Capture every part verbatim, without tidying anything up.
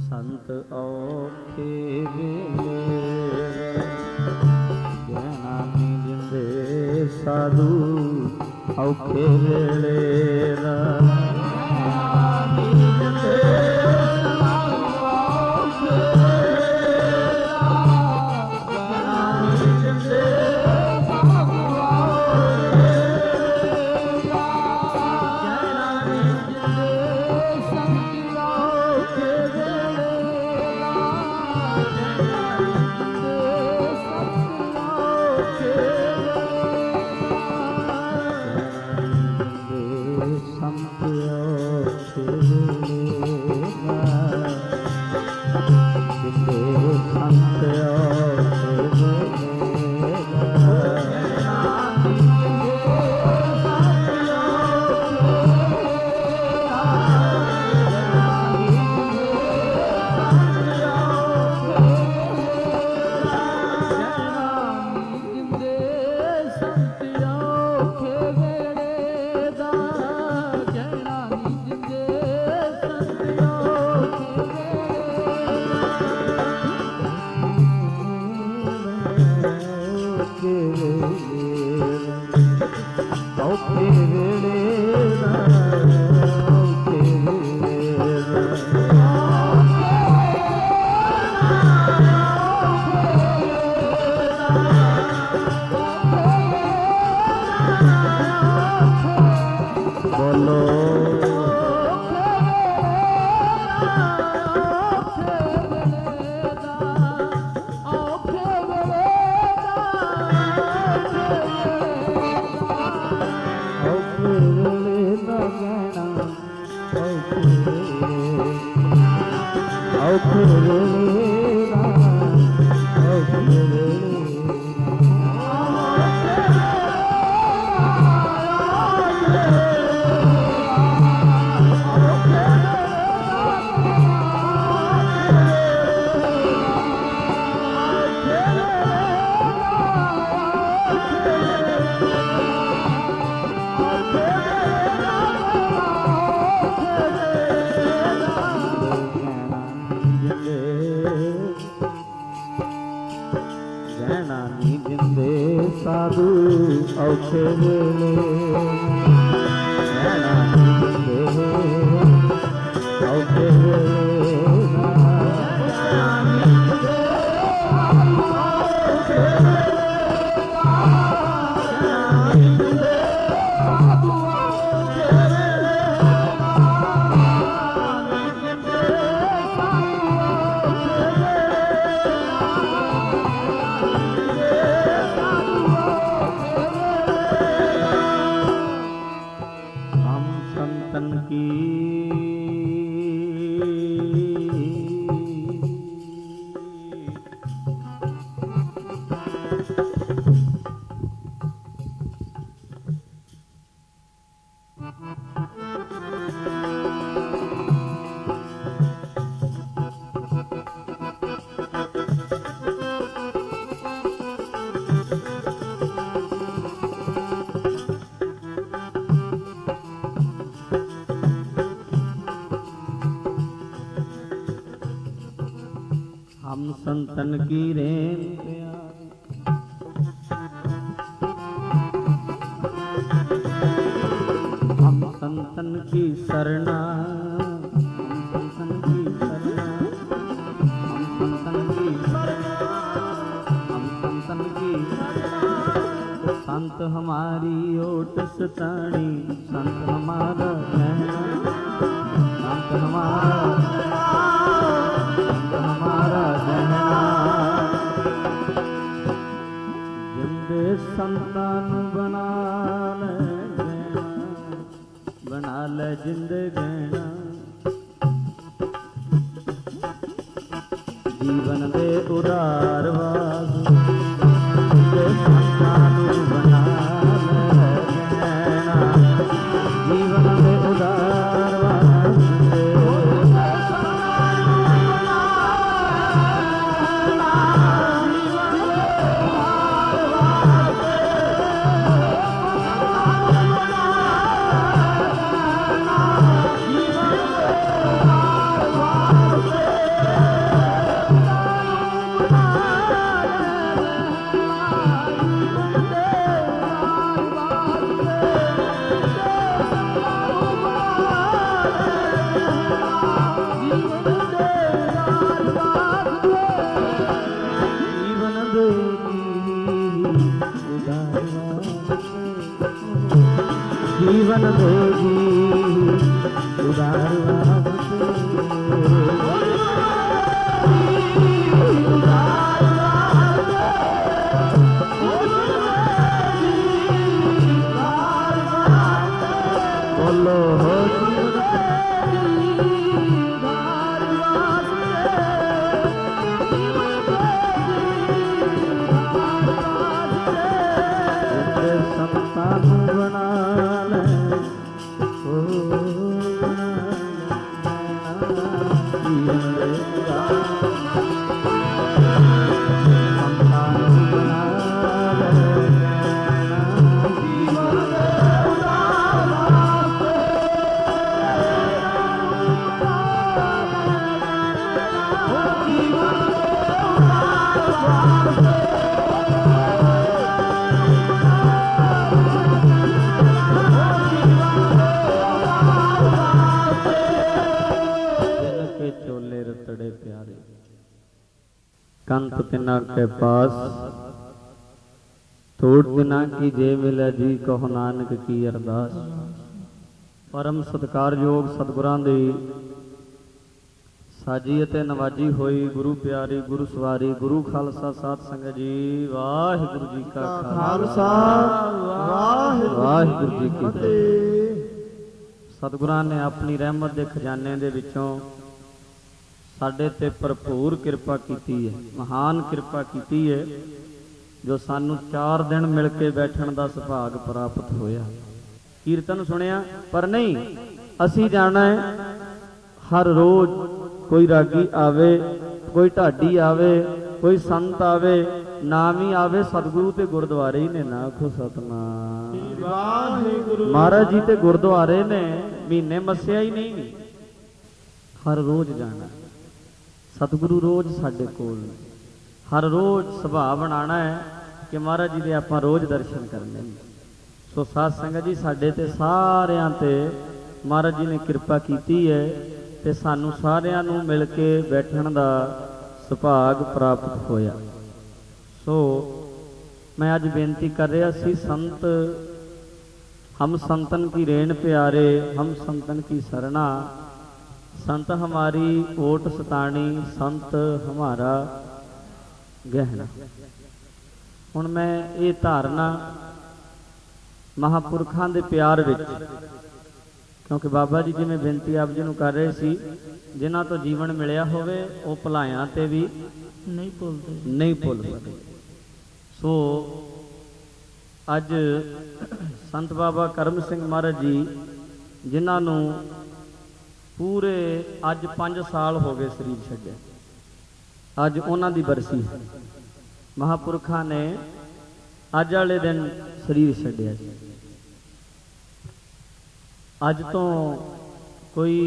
संत औखे वेले ज्ञानी जिंदे साधु औखे वेले संतन की रेन हम संतन की शरणा हम संतन की शरणा हम संतन की शरणा हम संतन की संत हमारी ओट सताणी संत हमारा कहना संत हमारा संतान बना ले बना ले जिंदगाना जीवन दे उदार वाग संतान बना ले जीवन दे उदार वाग लेगी उदार वास्ते। बोलो हो कंत तिना के पास थोड़ बिना की जे मिले जी कहो नानक की अरदास। परम सत्कारयोग सतगुरां दी साजी अते नवाजी होई गुरु प्यारी गुरु सवारी गुरु खालसा साध संगत जी। वाहिगुरु जी का खालसा वाहिगुरु जी की फतेह। सतगुरां ने अपनी रहमत दे खजाने दे विचों साडे ते भरपूर किरपा कीती है, महान किरपा कीती है, जो सानू चार दिन मिल के बैठण दा सुभाग प्राप्त होया। कीर्तन सुनिया पर नहीं असी जाना है हर रोज कोई रागी आवे कोई ढाडी आवे कोई संत आवे नाम ही आवे सतगुरु ते गुरुद्वारे ही ने ना आखो सतनाम वाहिगुरु। महाराज जी ते गुरुद्वारे ने महीने मस्या ही नहीं, हर रोज जाना। सतगुरु रोज साडे कोल हर रोज सुभाव बनाना है कि महाराज जी दे आपां रोज दर्शन करने। सो साध संगत जी साडे ते सारियां ते महाराज जी ने किरपा कीती है ते सानू सारियां नू मिल के बैठण दा सुभाग प्राप्त होया। सो मैं अज बेनती कर रहा सी संत हम संतन की रेण प्यारे हम संतन की सरना। संत हमारी ओट सताणी संत हमारा गहना। हुण मैं ये धारना महापुरखां दे प्यार विच क्योंकि बाबा जी जिवें बेनती आप जी नूं कर रहे सी जिन्हां तो जीवन मिलिया होवे वो भुलायां ते भी नहीं भुलदे नहीं भुल सकदे। सो अज संत बाबा करम सिंह महाराज जी जिन्हां नूं पूरे अज पांच साल हो गए शरीर छड्डे, अज उन्हां दी बरसी है। महापुरखा ने अज वाले दिन शरीर छड्डिया। अज तो कोई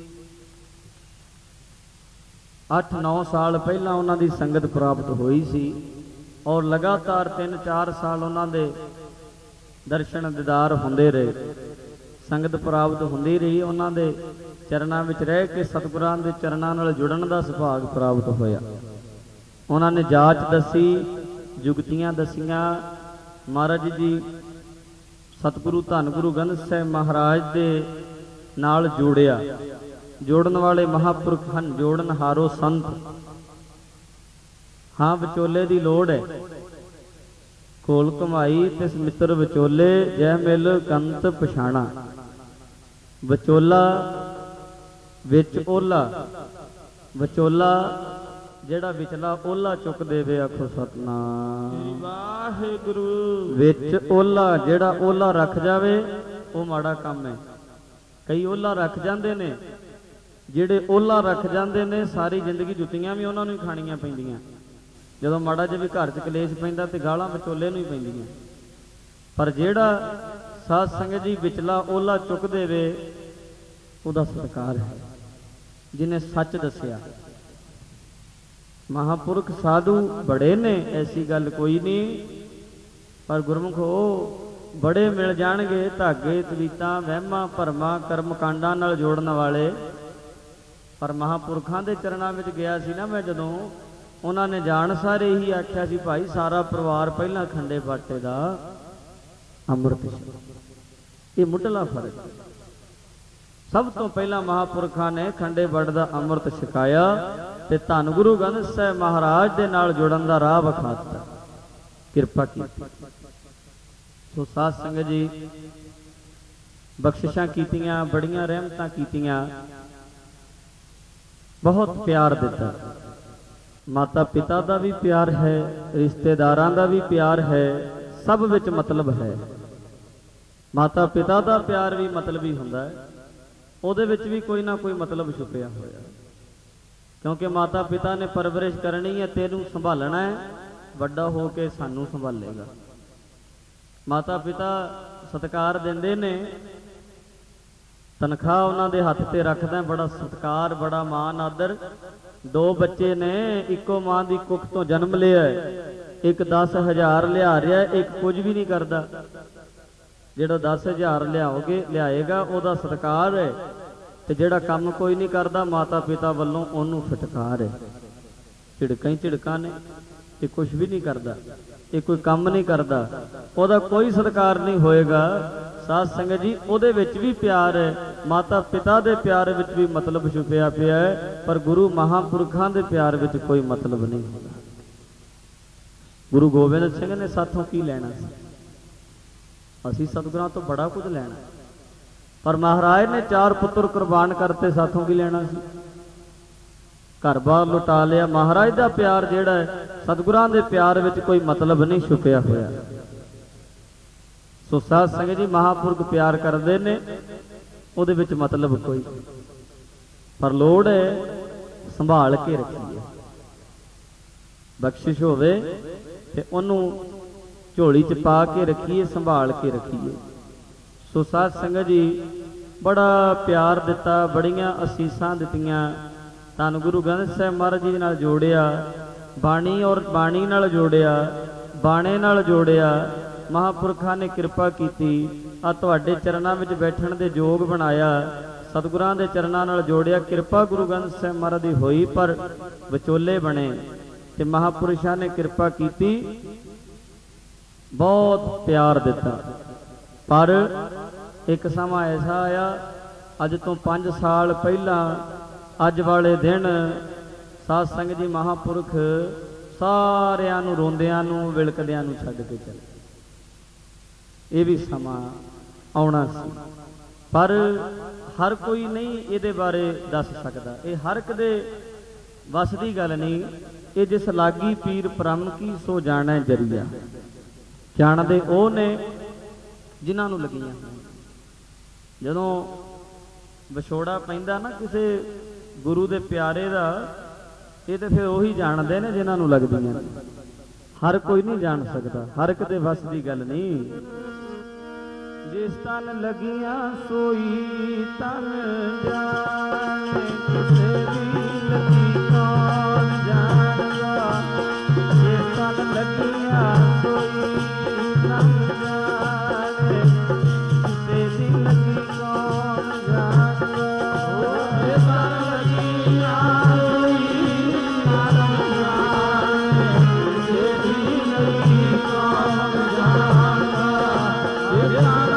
अठ नौ साल पहला उन्हां दी संगत प्राप्त हुई सी और लगातार तीन चार साल उन्हां दे दर्शन दीदार हुंदे रहे, संगत प्राप्त हुंदी रही। उन्हां दे चरनां विच रह के सतगुरां दे चरनां नाल जुड़न दा सुभाग प्राप्त होया। उन्हां ने जाच दसी जुगतियां दसियां। महाराज जी सतगुरु धन गुरु ग्रंथ साहिब महाराज दे नाल जोड़िया। जोड़न वाले महापुरख हन जोड़न हारो संत। हाँ विचोले दी लोड़ है कोल कमाई तिस मित्र विचोले जय मिल कंत पछाणा। विचोला विच ओला विचोला जेड़ा विचला ओला चुक देवे आखो सतनाम वाहिगुरु। विच ओला जेड़ा ओला रख जावे वो माड़ा काम है। कई ओला रख जाते ने जेड़े ओला रख जाते ने सारी जिंदगी जुत्तियां भी उन्होंने खाणियां पैंदियां। जदों माड़ा जिहा भी घर च कलेश पैंदा ते गालां विचोले नूं ही पैंदियां। पर जेड़ा साध संगत जी विचला ओला चुक देवे उहदा सत्कार है जिन्हें सच दसिया। महापुरख साधु बड़े ने ऐसी गल कोई नहीं, पर गुरमुख वो बड़े मिल जाणगे धागे तवीतां वहमां भरमां कर्म कांडां नाल जोड़न वाले। पर महापुरखां दे चरणां विच गया सी ना मैं जदों, उन्हां ने जाण सारे ही आख्या सी भाई सारा परिवार पहला खंडे बाटे दा अमृत ये मुढ़ला फर्क। सब तो पहला महापुरखा ने खंडे बड़ दा अमृत छकाया ते धन गुरु ग्रंथ साहिब महाराज दे नाल जुड़न दा राह विखाता, किरपा की। सो साध संगत जी बख्शिशां कीतियां, बड़ियां रहमतां कीतियां, बहुत प्यार दिता। माता पिता का भी प्यार है, रिश्तेदारां का भी प्यार है, सब विच मतलब है। माता पिता का प्यार भी मतलबी हुंदा है, उहदे विच भी कोई ना कोई मतलब छुपिया होया। क्योंकि माता पिता ने परवरिश करनी है, तेनू संभालना है, वड्डा हो के सानू संभालेगा। माता पिता सत्कार देंदे ने, तनख्वाह उन्हां दे हत्थ ते रखदा, बड़ा सत्कार, बड़ा मान आदर। दो बच्चे ने इको मां की कुख तो जन्म लिया, एक दस हज़ार लिया रहा, एक कुछ भी नहीं करता। जिहड़ा दस हज़ार लियाओगे लियाएगा उहदा सत्कार है, ते जिहड़ा काम कोई नहीं करता माता पिता वालों उहनूं फटकार है। झिड़कां ही झिड़कां ने, ये कुछ भी नहीं करता, ये कोई काम नहीं करता, उहदा कोई सत्कार नहीं होएगा। साध संगत जी उहदे विच भी प्यार है, माता पिता दे प्यार विच भी मतलब छुपिया पिया है, पर गुरु महापुरखां दे प्यार विच कोई मतलब नहीं होता। गुरु गोबिंद सिंह ने साथों की लैना सी, असी सतगुरां तो बड़ा कुछ लैना, पर महाराज ने चार पुत्र कुर्बान करते, साथों की लैना सी। घर बार लुटा लिया। महाराज का प्यार जिहड़ा है, सतगुरां दे प्यार विच कोई मतलब नहीं छुपिया होया। सो साध संगत जी महापुरख प्यार करते ने, उहदे विच मतलब कोई, पर लोड़ है संभाल के रखिए। बख्शिश होवे ते उहनूं झोली च पा के रखिए, संभाल के रखिए। सो साध संगत जी बड़ा प्यार दिता, बड़ियां असीसां दित्तियां। धन गुरु ग्रंथ साहिब महाराज जी नाल जोड़िया, बाणी और बाणी नाल जोड़िया, बाणे नाल जोड़िया। महापुरखा ने कृपा की, आ तुहाडे चरनां विच बैठण दे योग बनाया, सतगुरां दे चरनां नाल जोड़िया। कृपा गुरु ग्रंथ साहिब महाराज दी होई, पर विचोले बने ते महापुरुषां ने कृपा की, बहुत प्यार दिता। पर एक समा ऐसा आया, अज तो पांच साल पहला अज वाले दिन साध संगत जी महापुरख सारियां नूं रोंदियां नूं विलकदियां नूं छड्ड के चले। ये भी समा आउणा सी, पर हर कोई नहीं इहदे बारे दस सकदा। ये हर एक दे वस दी गल नहीं। ये जिस लागी पीर परम की सो जाणै जरिया, जाणदे ओ ने जिन्हां नूं लगियां। जदों विछोड़ा पैंदा ना किसे गुरु दे प्यारे दा, ये तो फिर उही जानते ने जिन्हां नूं लगदियां। हर कोई नहीं जान सकता, हर एक दे वस दी गल नहीं। जिस तन लगियां सोई तन जाने, किसे दी लगी कौन जानदा। जिस तन लगियां सोई तन जाने, किसे दी लगी कौन जानदा। जिस तन लगियां सोई तन जाने, किसे दी लगी कौन जानदा। जिस तन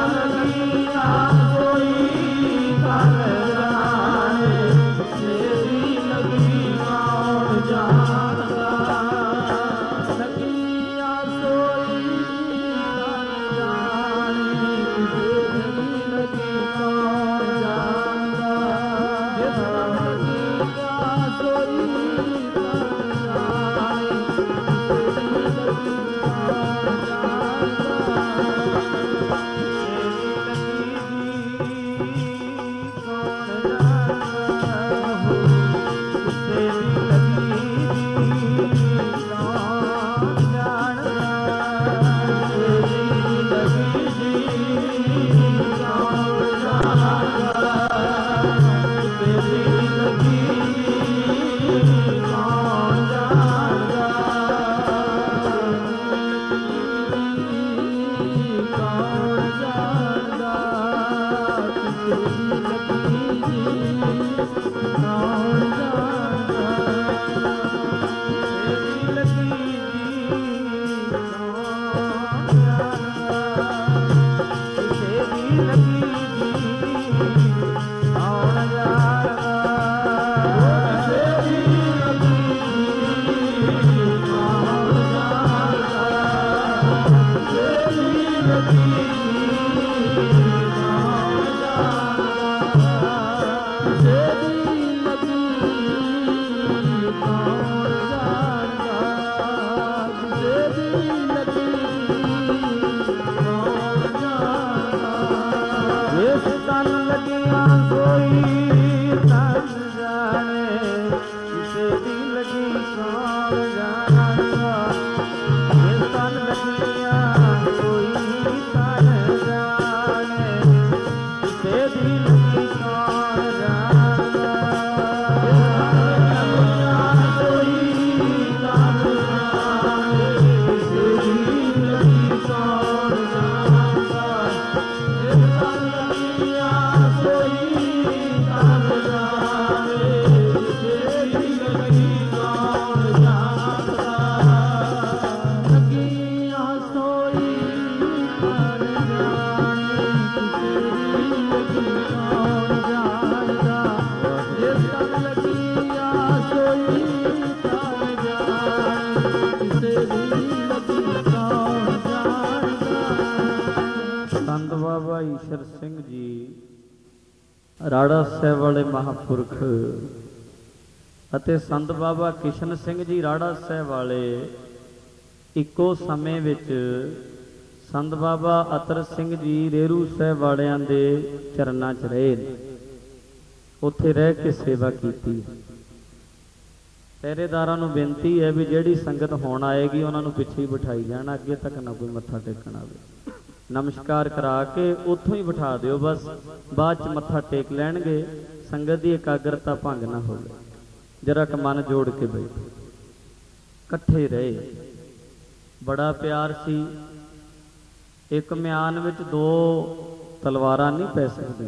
ਰਾੜਾ ਸਾਹਿਬ ਵਾਲੇ ਮਹਾਂਪੁਰਖ ਅਤੇ ਸੰਤ ਬਾਬਾ ਕਿਸ਼ਨ ਸਿੰਘ ਜੀ ਰਾੜਾ ਸਾਹਿਬ ਵਾਲੇ ਇੱਕੋ ਸਮੇਂ ਵਿੱਚ ਸੰਤ ਬਾਬਾ ਅਤਰ ਸਿੰਘ ਜੀ ਰੇਰੂ ਸਾਹਿਬ ਵਾਲਿਆਂ ਦੇ ਚਰਨਾਂ 'ਚ ਰਹੇ ਨੇ, ਉੱਥੇ ਰਹਿ ਕੇ ਸੇਵਾ ਕੀਤੀ। ਪਹਿਰੇਦਾਰਾਂ ਨੂੰ ਬੇਨਤੀ ਹੈ ਵੀ ਜਿਹੜੀ ਸੰਗਤ ਹੁਣ ਆਏਗੀ ਉਹਨਾਂ ਨੂੰ ਪਿੱਛੇ ਹੀ ਬਿਠਾਈ ਜਾਣਾ, ਅੱਗੇ ਤੱਕ ਨਾ ਕੋਈ ਮੱਥਾ ਟੇਕਣ ਆਵੇ। ਨਮਸਕਾਰ ਕਰਾ ਕੇ ਉੱਥੋਂ ਹੀ ਬਿਠਾ ਦਿਓ, ਬਸ ਬਾਅਦ 'ਚ ਮੱਥਾ ਟੇਕ ਲੈਣਗੇ। ਸੰਗਤ ਦੀ ਇਕਾਗਰਤਾ ਭੰਗ ਨਾ ਹੋਵੇ, ਜਰਾ ਕੁ ਮਨ ਜੋੜ ਕੇ ਬੈਠੋ। ਇਕੱਠੇ ਰਹੇ, ਬੜਾ ਪਿਆਰ ਸੀ। ਇੱਕ ਮਿਆਨ ਵਿੱਚ ਦੋ ਤਲਵਾਰਾਂ ਨਹੀਂ ਪੈ ਸਕਦੀਆਂ।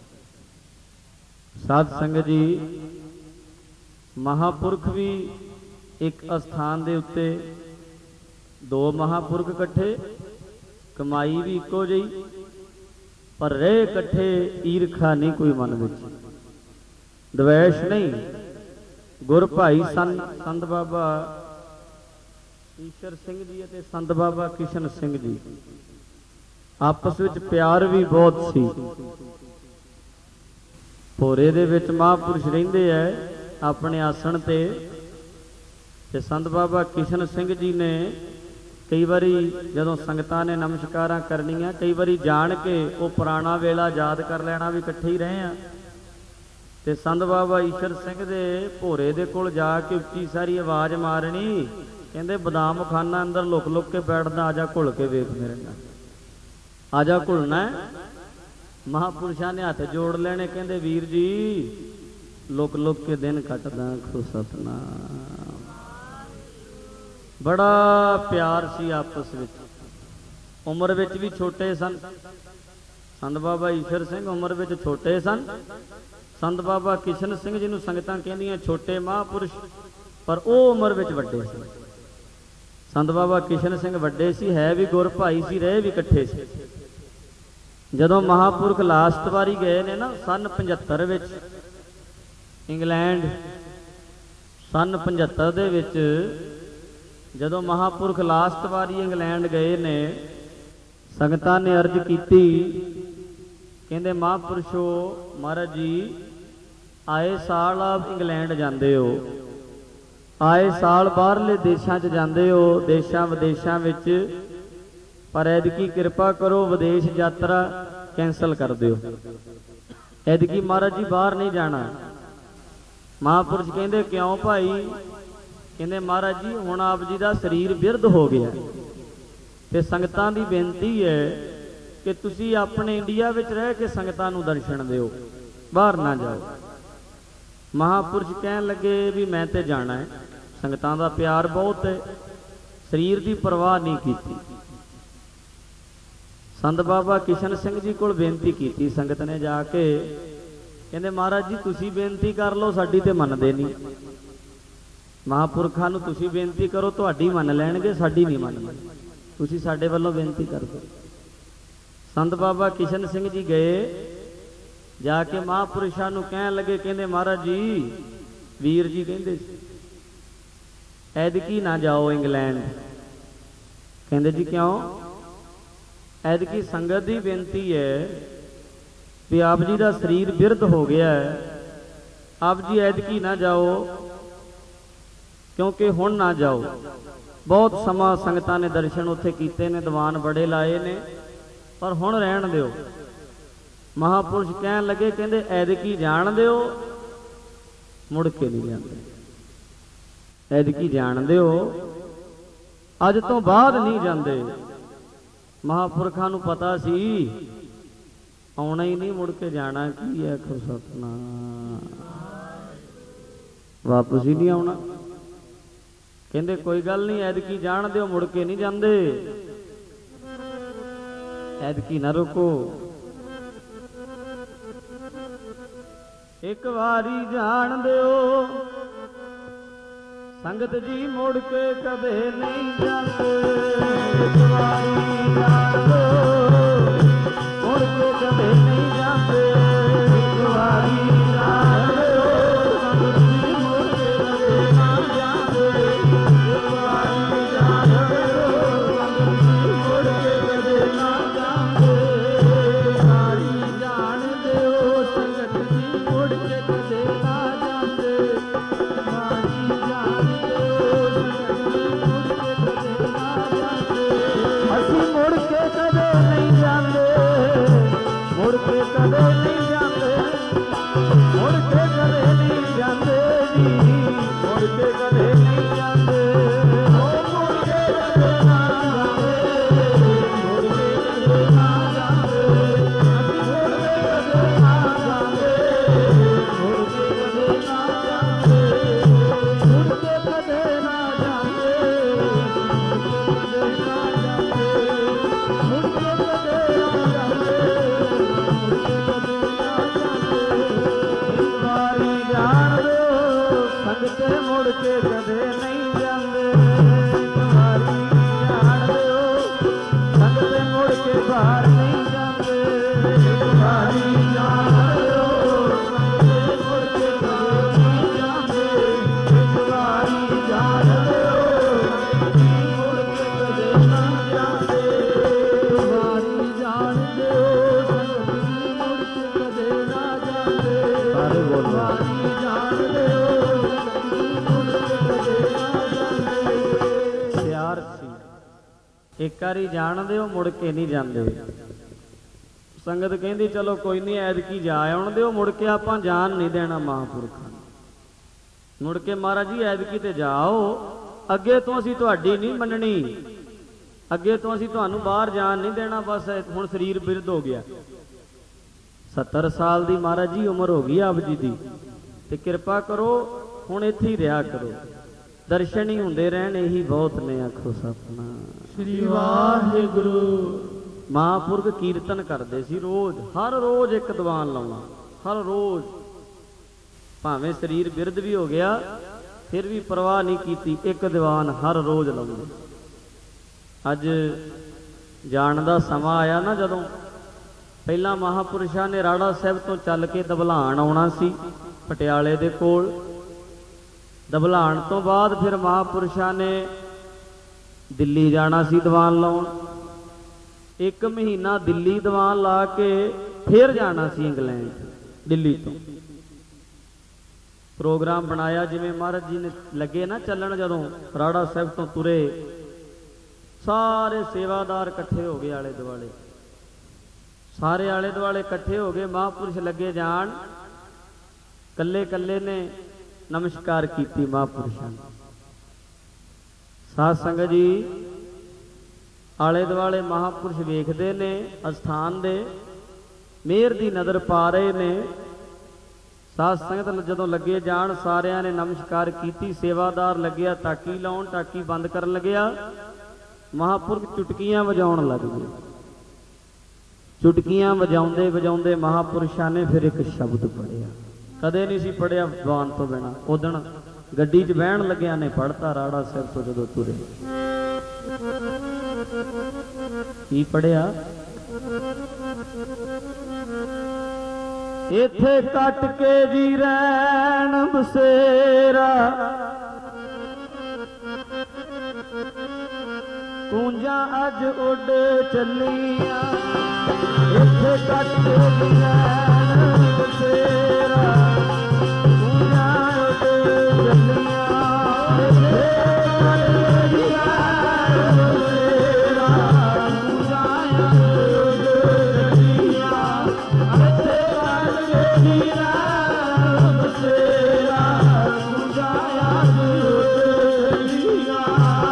ਸਾਧ ਸੰਗਤ ਜੀ, ਮਹਾਂਪੁਰਖ ਵੀ ਇੱਕ ਅਸਥਾਨ ਦੇ ਉੱਤੇ, ਦੋ ਮਹਾਂਪੁਰਖ ਇਕੱਠੇ, ਕਮਾਈ ਵੀ ਇੱਕੋ ਜਿਹੀ, ਪਰ ਰਹੇ ਇਕੱਠੇ। ਈਰਖਾ ਨਹੀਂ ਕੋਈ ਮਨ ਵਿੱਚ, ਦਵੈਸ਼ ਨਹੀਂ। ਗੁਰ ਭਾਈ ਸਨ ਸੰਤ ਬਾਬਾ ਈਸ਼ਰ ਸਿੰਘ ਜੀ ਅਤੇ ਸੰਤ ਬਾਬਾ ਕਿਸ਼ਨ ਸਿੰਘ ਜੀ, ਆਪਸ ਵਿੱਚ ਪਿਆਰ ਵੀ ਬਹੁਤ ਸੀ। ਭੋਰੇ ਦੇ ਵਿੱਚ ਮਹਾਂਪੁਰਸ਼ ਰਹਿੰਦੇ ਐ ਆਪਣੇ ਆਸਣ ਤੇ, ਤੇ ਸੰਤ ਬਾਬਾ ਕਿਸ਼ਨ ਸਿੰਘ ਜੀ ਨੇ ਕਈ ਵਾਰੀ ਜਦੋਂ ਸੰਗਤਾਂ ਨੇ ਨਮਸਕਾਰਾਂ ਕਰਨੀਆਂ, ਕਈ ਵਾਰੀ ਜਾਣ ਕੇ ਉਹ ਪੁਰਾਣਾ ਵੇਲਾ ਯਾਦ ਕਰ ਲੈਣਾ ਵੀ ਇਕੱਠੇ ਹੀ ਰਹੇ ਆ। ਤੇ ਸੰਤ ਬਾਬਾ ਈਸ਼ਰ ਸਿੰਘ ਦੇ ਭੋਰੇ ਦੇ ਕੋਲ ਜਾ ਕੇ ਉੱਚੀ ਸਾਰੀ ਆਵਾਜ਼ ਮਾਰਨੀ, ਕਹਿੰਦੇ ਬਦਾਮ ਖਾਨਾ ਅੰਦਰ ਲੁਕ ਲੁਕ ਕੇ ਬੈਠਦਾ, ਆਜਾ ਘੁਲ ਕੇ ਵੇਖ ਮੇਰੇ ਨਾਲ, ਆਜਾ ਘੁਲਣਾ। ਮਹਾਂਪੁਰਸ਼ਾਂ ਨੇ ਹੱਥ ਜੋੜ ਲੈਣੇ, ਕਹਿੰਦੇ ਵੀਰ ਜੀ ਲੁਕ ਲੁਕ ਕੇ ਦਿਨ ਕੱਟਦਾ ਖੋ ਸਤਨਾਮ। ਬੜਾ ਪਿਆਰ ਸੀ ਆਪਸ ਵਿੱਚ। ਉਮਰ ਵਿੱਚ ਵੀ ਛੋਟੇ ਸਨ। ਸੰਤ ਬਾਬਾ ਈਸ਼ਰ ਸਿੰਘ ਉਮਰ ਵਿੱਚ ਛੋਟੇ ਸਨ। ਸੰਤ ਬਾਬਾ ਕਿਸ਼ਨ ਸਿੰਘ ਜੀ ਨੂੰ ਸੰਗਤਾਂ ਕਹਿੰਦੀਆਂ ਛੋਟੇ ਮਹਾਂਪੁਰਸ਼, ਪਰ ਉਹ ਉਮਰ ਵਿੱਚ ਵੱਡੇ ਸੀ। ਸੰਤ ਬਾਬਾ ਕਿਸ਼ਨ ਸਿੰਘ ਵੱਡੇ ਸੀ, ਹੈ ਵੀ ਗੁਰ ਭਾਈ ਸੀ, ਰਹੇ ਵੀ ਇਕੱਠੇ ਸੀ। ਜਦੋਂ ਮਹਾਂਪੁਰਖ ਲਾਸਟ ਵਾਰੀ ਗਏ ਨੇ ਨਾ ਸੰਨ ਪਝੱਤਰ ਵਿੱਚ ਇੰਗਲੈਂਡ, ਸੰਨ ਪਝੱਤਰ ਦੇ ਵਿੱਚ ਜਦੋਂ ਮਹਾਂਪੁਰਖ ਲਾਸਟ ਵਾਰੀ ਇੰਗਲੈਂਡ ਗਏ ਨੇ, ਸੰਗਤਾਂ ਨੇ ਅਰਜ਼ ਕੀਤੀ, ਕਹਿੰਦੇ ਮਹਾਂਪੁਰਸ਼ੋ ਮਹਾਰਾਜ ਜੀ ਆਏ ਸਾਲ ਆਪ ਇੰਗਲੈਂਡ ਜਾਂਦੇ ਹੋ, ਆਏ ਸਾਲ ਬਾਹਰਲੇ ਦੇਸ਼ਾਂ 'ਚ ਜਾਂਦੇ ਹੋ, ਦੇਸ਼ਾਂ ਵਿਦੇਸ਼ਾਂ ਵਿੱਚ, ਪਰ ਐਤਕੀ ਕਿਰਪਾ ਕਰੋ ਵਿਦੇਸ਼ ਯਾਤਰਾ ਕੈਂਸਲ ਕਰ ਦਿਓ। ਐਤਕੀ ਮਹਾਰਾਜ ਜੀ ਬਾਹਰ ਨਹੀਂ ਜਾਣਾ। ਮਹਾਂਪੁਰਸ਼ ਕਹਿੰਦੇ ਕਿਉਂ ਭਾਈ? ਕਹਿੰਦੇ ਮਹਾਰਾਜ ਜੀ ਹੁਣ ਆਪ ਜੀ ਦਾ ਸਰੀਰ ਬਿਰਧ ਹੋ ਗਿਆ ਤੇ ਸੰਗਤਾਂ ਦੀ ਬੇਨਤੀ ਹੈ ਕਿ ਤੁਸੀਂ ਆਪਣੇ ਇੰਡੀਆ ਵਿੱਚ ਰਹਿ ਕੇ ਸੰਗਤਾਂ ਨੂੰ ਦਰਸ਼ਨ ਦਿਓ, ਬਾਹਰ ਨਾ ਜਾਓ। ਮਹਾਂਪੁਰਸ਼ ਕਹਿਣ ਲੱਗੇ ਵੀ ਮੈਂ ਤੇ ਜਾਣਾ ਹੈ, ਸੰਗਤਾਂ ਦਾ ਪਿਆਰ ਬਹੁਤ ਹੈ, ਸਰੀਰ ਦੀ ਪਰਵਾਹ ਨਹੀਂ ਕੀਤੀ। ਸੰਤ ਬਾਬਾ ਕਿਸ਼ਨ ਸਿੰਘ ਜੀ ਕੋਲ ਬੇਨਤੀ ਕੀਤੀ ਸੰਗਤ ਨੇ ਜਾ ਕੇ, ਕਹਿੰਦੇ ਮਹਾਰਾਜ ਜੀ ਤੁਸੀਂ ਬੇਨਤੀ ਕਰ ਲਓ, ਸਾਡੀ ਤੇ ਮੰਨਦੇ ਨਹੀਂ। ਮਹਾਂਪੁਰਖਾਂ ਨੂੰ ਤੁਸੀਂ ਬੇਨਤੀ ਕਰੋ, ਤੁਹਾਡੀ ਮੰਨ ਲੈਣਗੇ, ਸਾਡੀ ਨਹੀਂ ਮੰਨਦੇ, ਤੁਸੀਂ ਸਾਡੇ ਵੱਲੋਂ ਬੇਨਤੀ ਕਰ ਦਿਓ। ਸੰਤ ਬਾਬਾ ਕਿਸ਼ਨ ਸਿੰਘ ਜੀ ਗਏ, ਜਾ ਕੇ ਮਹਾਂਪੁਰਸ਼ਾਂ ਨੂੰ ਕਹਿਣ ਲੱਗੇ, ਕਹਿੰਦੇ ਮਹਾਰਾਜ ਜੀ ਵੀਰ ਜੀ ਕਹਿੰਦੇ ਐਤਕੀ ਨਾ ਜਾਓ ਇੰਗਲੈਂਡ। ਕਹਿੰਦੇ ਜੀ ਕਿਉਂ? ਐਤਕੀ ਸੰਗਤ ਦੀ ਬੇਨਤੀ ਹੈ ਵੀ ਆਪ ਜੀ ਦਾ ਸਰੀਰ ਬਿਰਧ ਹੋ ਗਿਆ ਹੈ, ਆਪ ਜੀ ਐਤਕੀ ਨਾ ਜਾਓ, ਕਿਉਂਕਿ ਹੁਣ ਨਾ ਜਾਓ। ਬਹੁਤ ਸਮਾਂ ਸੰਗਤਾਂ ਨੇ ਦਰਸ਼ਨ ਉੱਥੇ ਕੀਤੇ ਨੇ, ਦੀਵਾਨ ਬੜੇ ਲਾਏ ਨੇ, ਪਰ ਹੁਣ ਰਹਿਣ ਦਿਓ। ਮਹਾਂਪੁਰਸ਼ ਕਹਿਣ ਲੱਗੇ, ਕਹਿੰਦੇ ਐਤਕੀ ਜਾਣ ਦਿਓ, ਮੁੜ ਕੇ ਨਹੀਂ ਜਾਂਦੇ। ਐਤਕੀ ਜਾਣ ਦਿਓ, ਅੱਜ ਤੋਂ ਬਾਅਦ ਨਹੀਂ ਜਾਂਦੇ। ਮਹਾਂਪੁਰਖਾਂ ਨੂੰ ਪਤਾ ਸੀ ਆਉਣਾ ਹੀ ਨਹੀਂ, ਮੁੜ ਕੇ ਜਾਣਾ ਕੀ ਹੈ, ਖੋ ਸਤਨਾਮ, ਵਾਪਸ ਹੀ ਨਹੀਂ ਆਉਣਾ। ਕਹਿੰਦੇ ਕੋਈ ਗੱਲ ਨਹੀਂ, ਐਤਕੀ ਜਾਣ ਦਿਓ, ਮੁੜ ਕੇ ਨਹੀਂ ਜਾਂਦੇ, ਐਤਕੀ ਨਾ ਰੁਕੋ, ਇੱਕ ਵਾਰੀ ਜਾਣ ਦਿਓ ਸੰਗਤ ਜੀ, ਮੁੜ ਕੇ ਕਦੇ ਨਹੀਂ ਜਾਂਦੇ। ਇੱਕ ਵਾਰੀ ਜਾਣ ਦਿਓ, ਮੁੜ ਕੇ ਕਦੇ ਨਹੀਂ ਜਾਂਦੇ। ਇੱਕ ਵਾਰੀ ਜਾਣ ਦਿਓ ਸੰਗਤ ਜੀ, ਮੁੜ ਕੇ ਕਦੇ ਨਾ ਜਾਂਦੇ। ਇੱਕ ਵਾਰੀ ਜਾਣ ਦਿਓ ਸੰਗਤ ਜੀ, ਮੁੜ ਕੇ ਕਦੇ ਨਾ ਜਾਂਦੇ। ਸਾਰੀ ਜਾਣ ਦਿਓ ਸੰਗਤ के कदे नहीं जाते वारी जान दिओ संगत मुड़ के बाहर नहीं जाते वारी जान दिओ संगत मुड़ के बाहर नहीं जाते वारी जान दिओ मुड़ के कदे नहीं जाते वारी जान दिओ संगत मुड़ के कदे ना जाते सारे बोल वारी जान दिओ एक बारी जानते हो मुड़ के नहीं जाते संगत कहती चलो कोई नहीं ऐदकी जा आउण दिओ मुड़ के आपां जान नहीं देना महापुरखां मुड़ के महाराज जी ऐदकी ते जाओ अगे तो असीं तुहाडी नहीं मननी अगे तो असीं तुहानूं बाहर जान नहीं देना बस हुण शरीर बिरध हो गया सत्तर साल दी महाराज जी उम्र हो गई आप जी दी ते किरपा करो हुण इत्थे ही रहा करो दर्शन ही हुंदे रहण यही बहुत ने आखो सतनाम श्री वाहिगुरु महापुरख कीर्तन करते सी रोज हर रोज एक दीवान लाउणा हर रोज भावें शरीर बिरध भी हो गया फिर भी परवाह नहीं की एक दीवान हर रोज लाउंदे अज जाण दा समा आया ना जदों पहला महापुरुषां ने राड़ा साहिब तो चल के दबलाण आउणा सी पटियाले दे कोल दबलाण तो बाद फिर महापुरुषां ने दिल्ली जाना सी दीवान लाउण एक महीना दिल्ली दीवान ला के फिर जाना सी इंग्लैंड दिल्ली तो प्रोग्राम बनाया जिवें महाराज जी ने लगे ना चलन जदों राड़ा साहिब तो तुरे सारे सेवादार इकट्ठे हो गए आले दुआले सारे आले दुआले इकट्ठे हो गए महापुरुष लगे जान कल्ले कल्ले ने नमस्कार कीती महापुरुषां ने साध संगत जी आले दुआले महापुरुष वेखदे ने अस्थान दे मेहर दी नज़र पा रहे ने साध संगत जदों लगे जान सारियां ने नमस्कार कीती सेवादार लग्या टाकी लाउण टाकी बंद करन लग्या महापुरुष चुटकियां वजाउण लग गए चुटकियां वजाउंदे वजाउंदे महापुरुषां ने फिर एक शब्द पढ़िया कदे नहीं सी पढ़िया दीवान तो बिना उदण गड्डी च बहन लग्या ने पढ़ता राड़ा सिर तो जदों तुरे की पढ़िया इथे कट के जी रैन बसेरा कूंजा अज उड चलिया इथे कट के जी रैन बसेरा कूंजा उड चलिया इथे कट के जी रैन बसेरा कूंजा उड चलिया इथे कट के जी रैन बसेरा कूंजा उड चलिया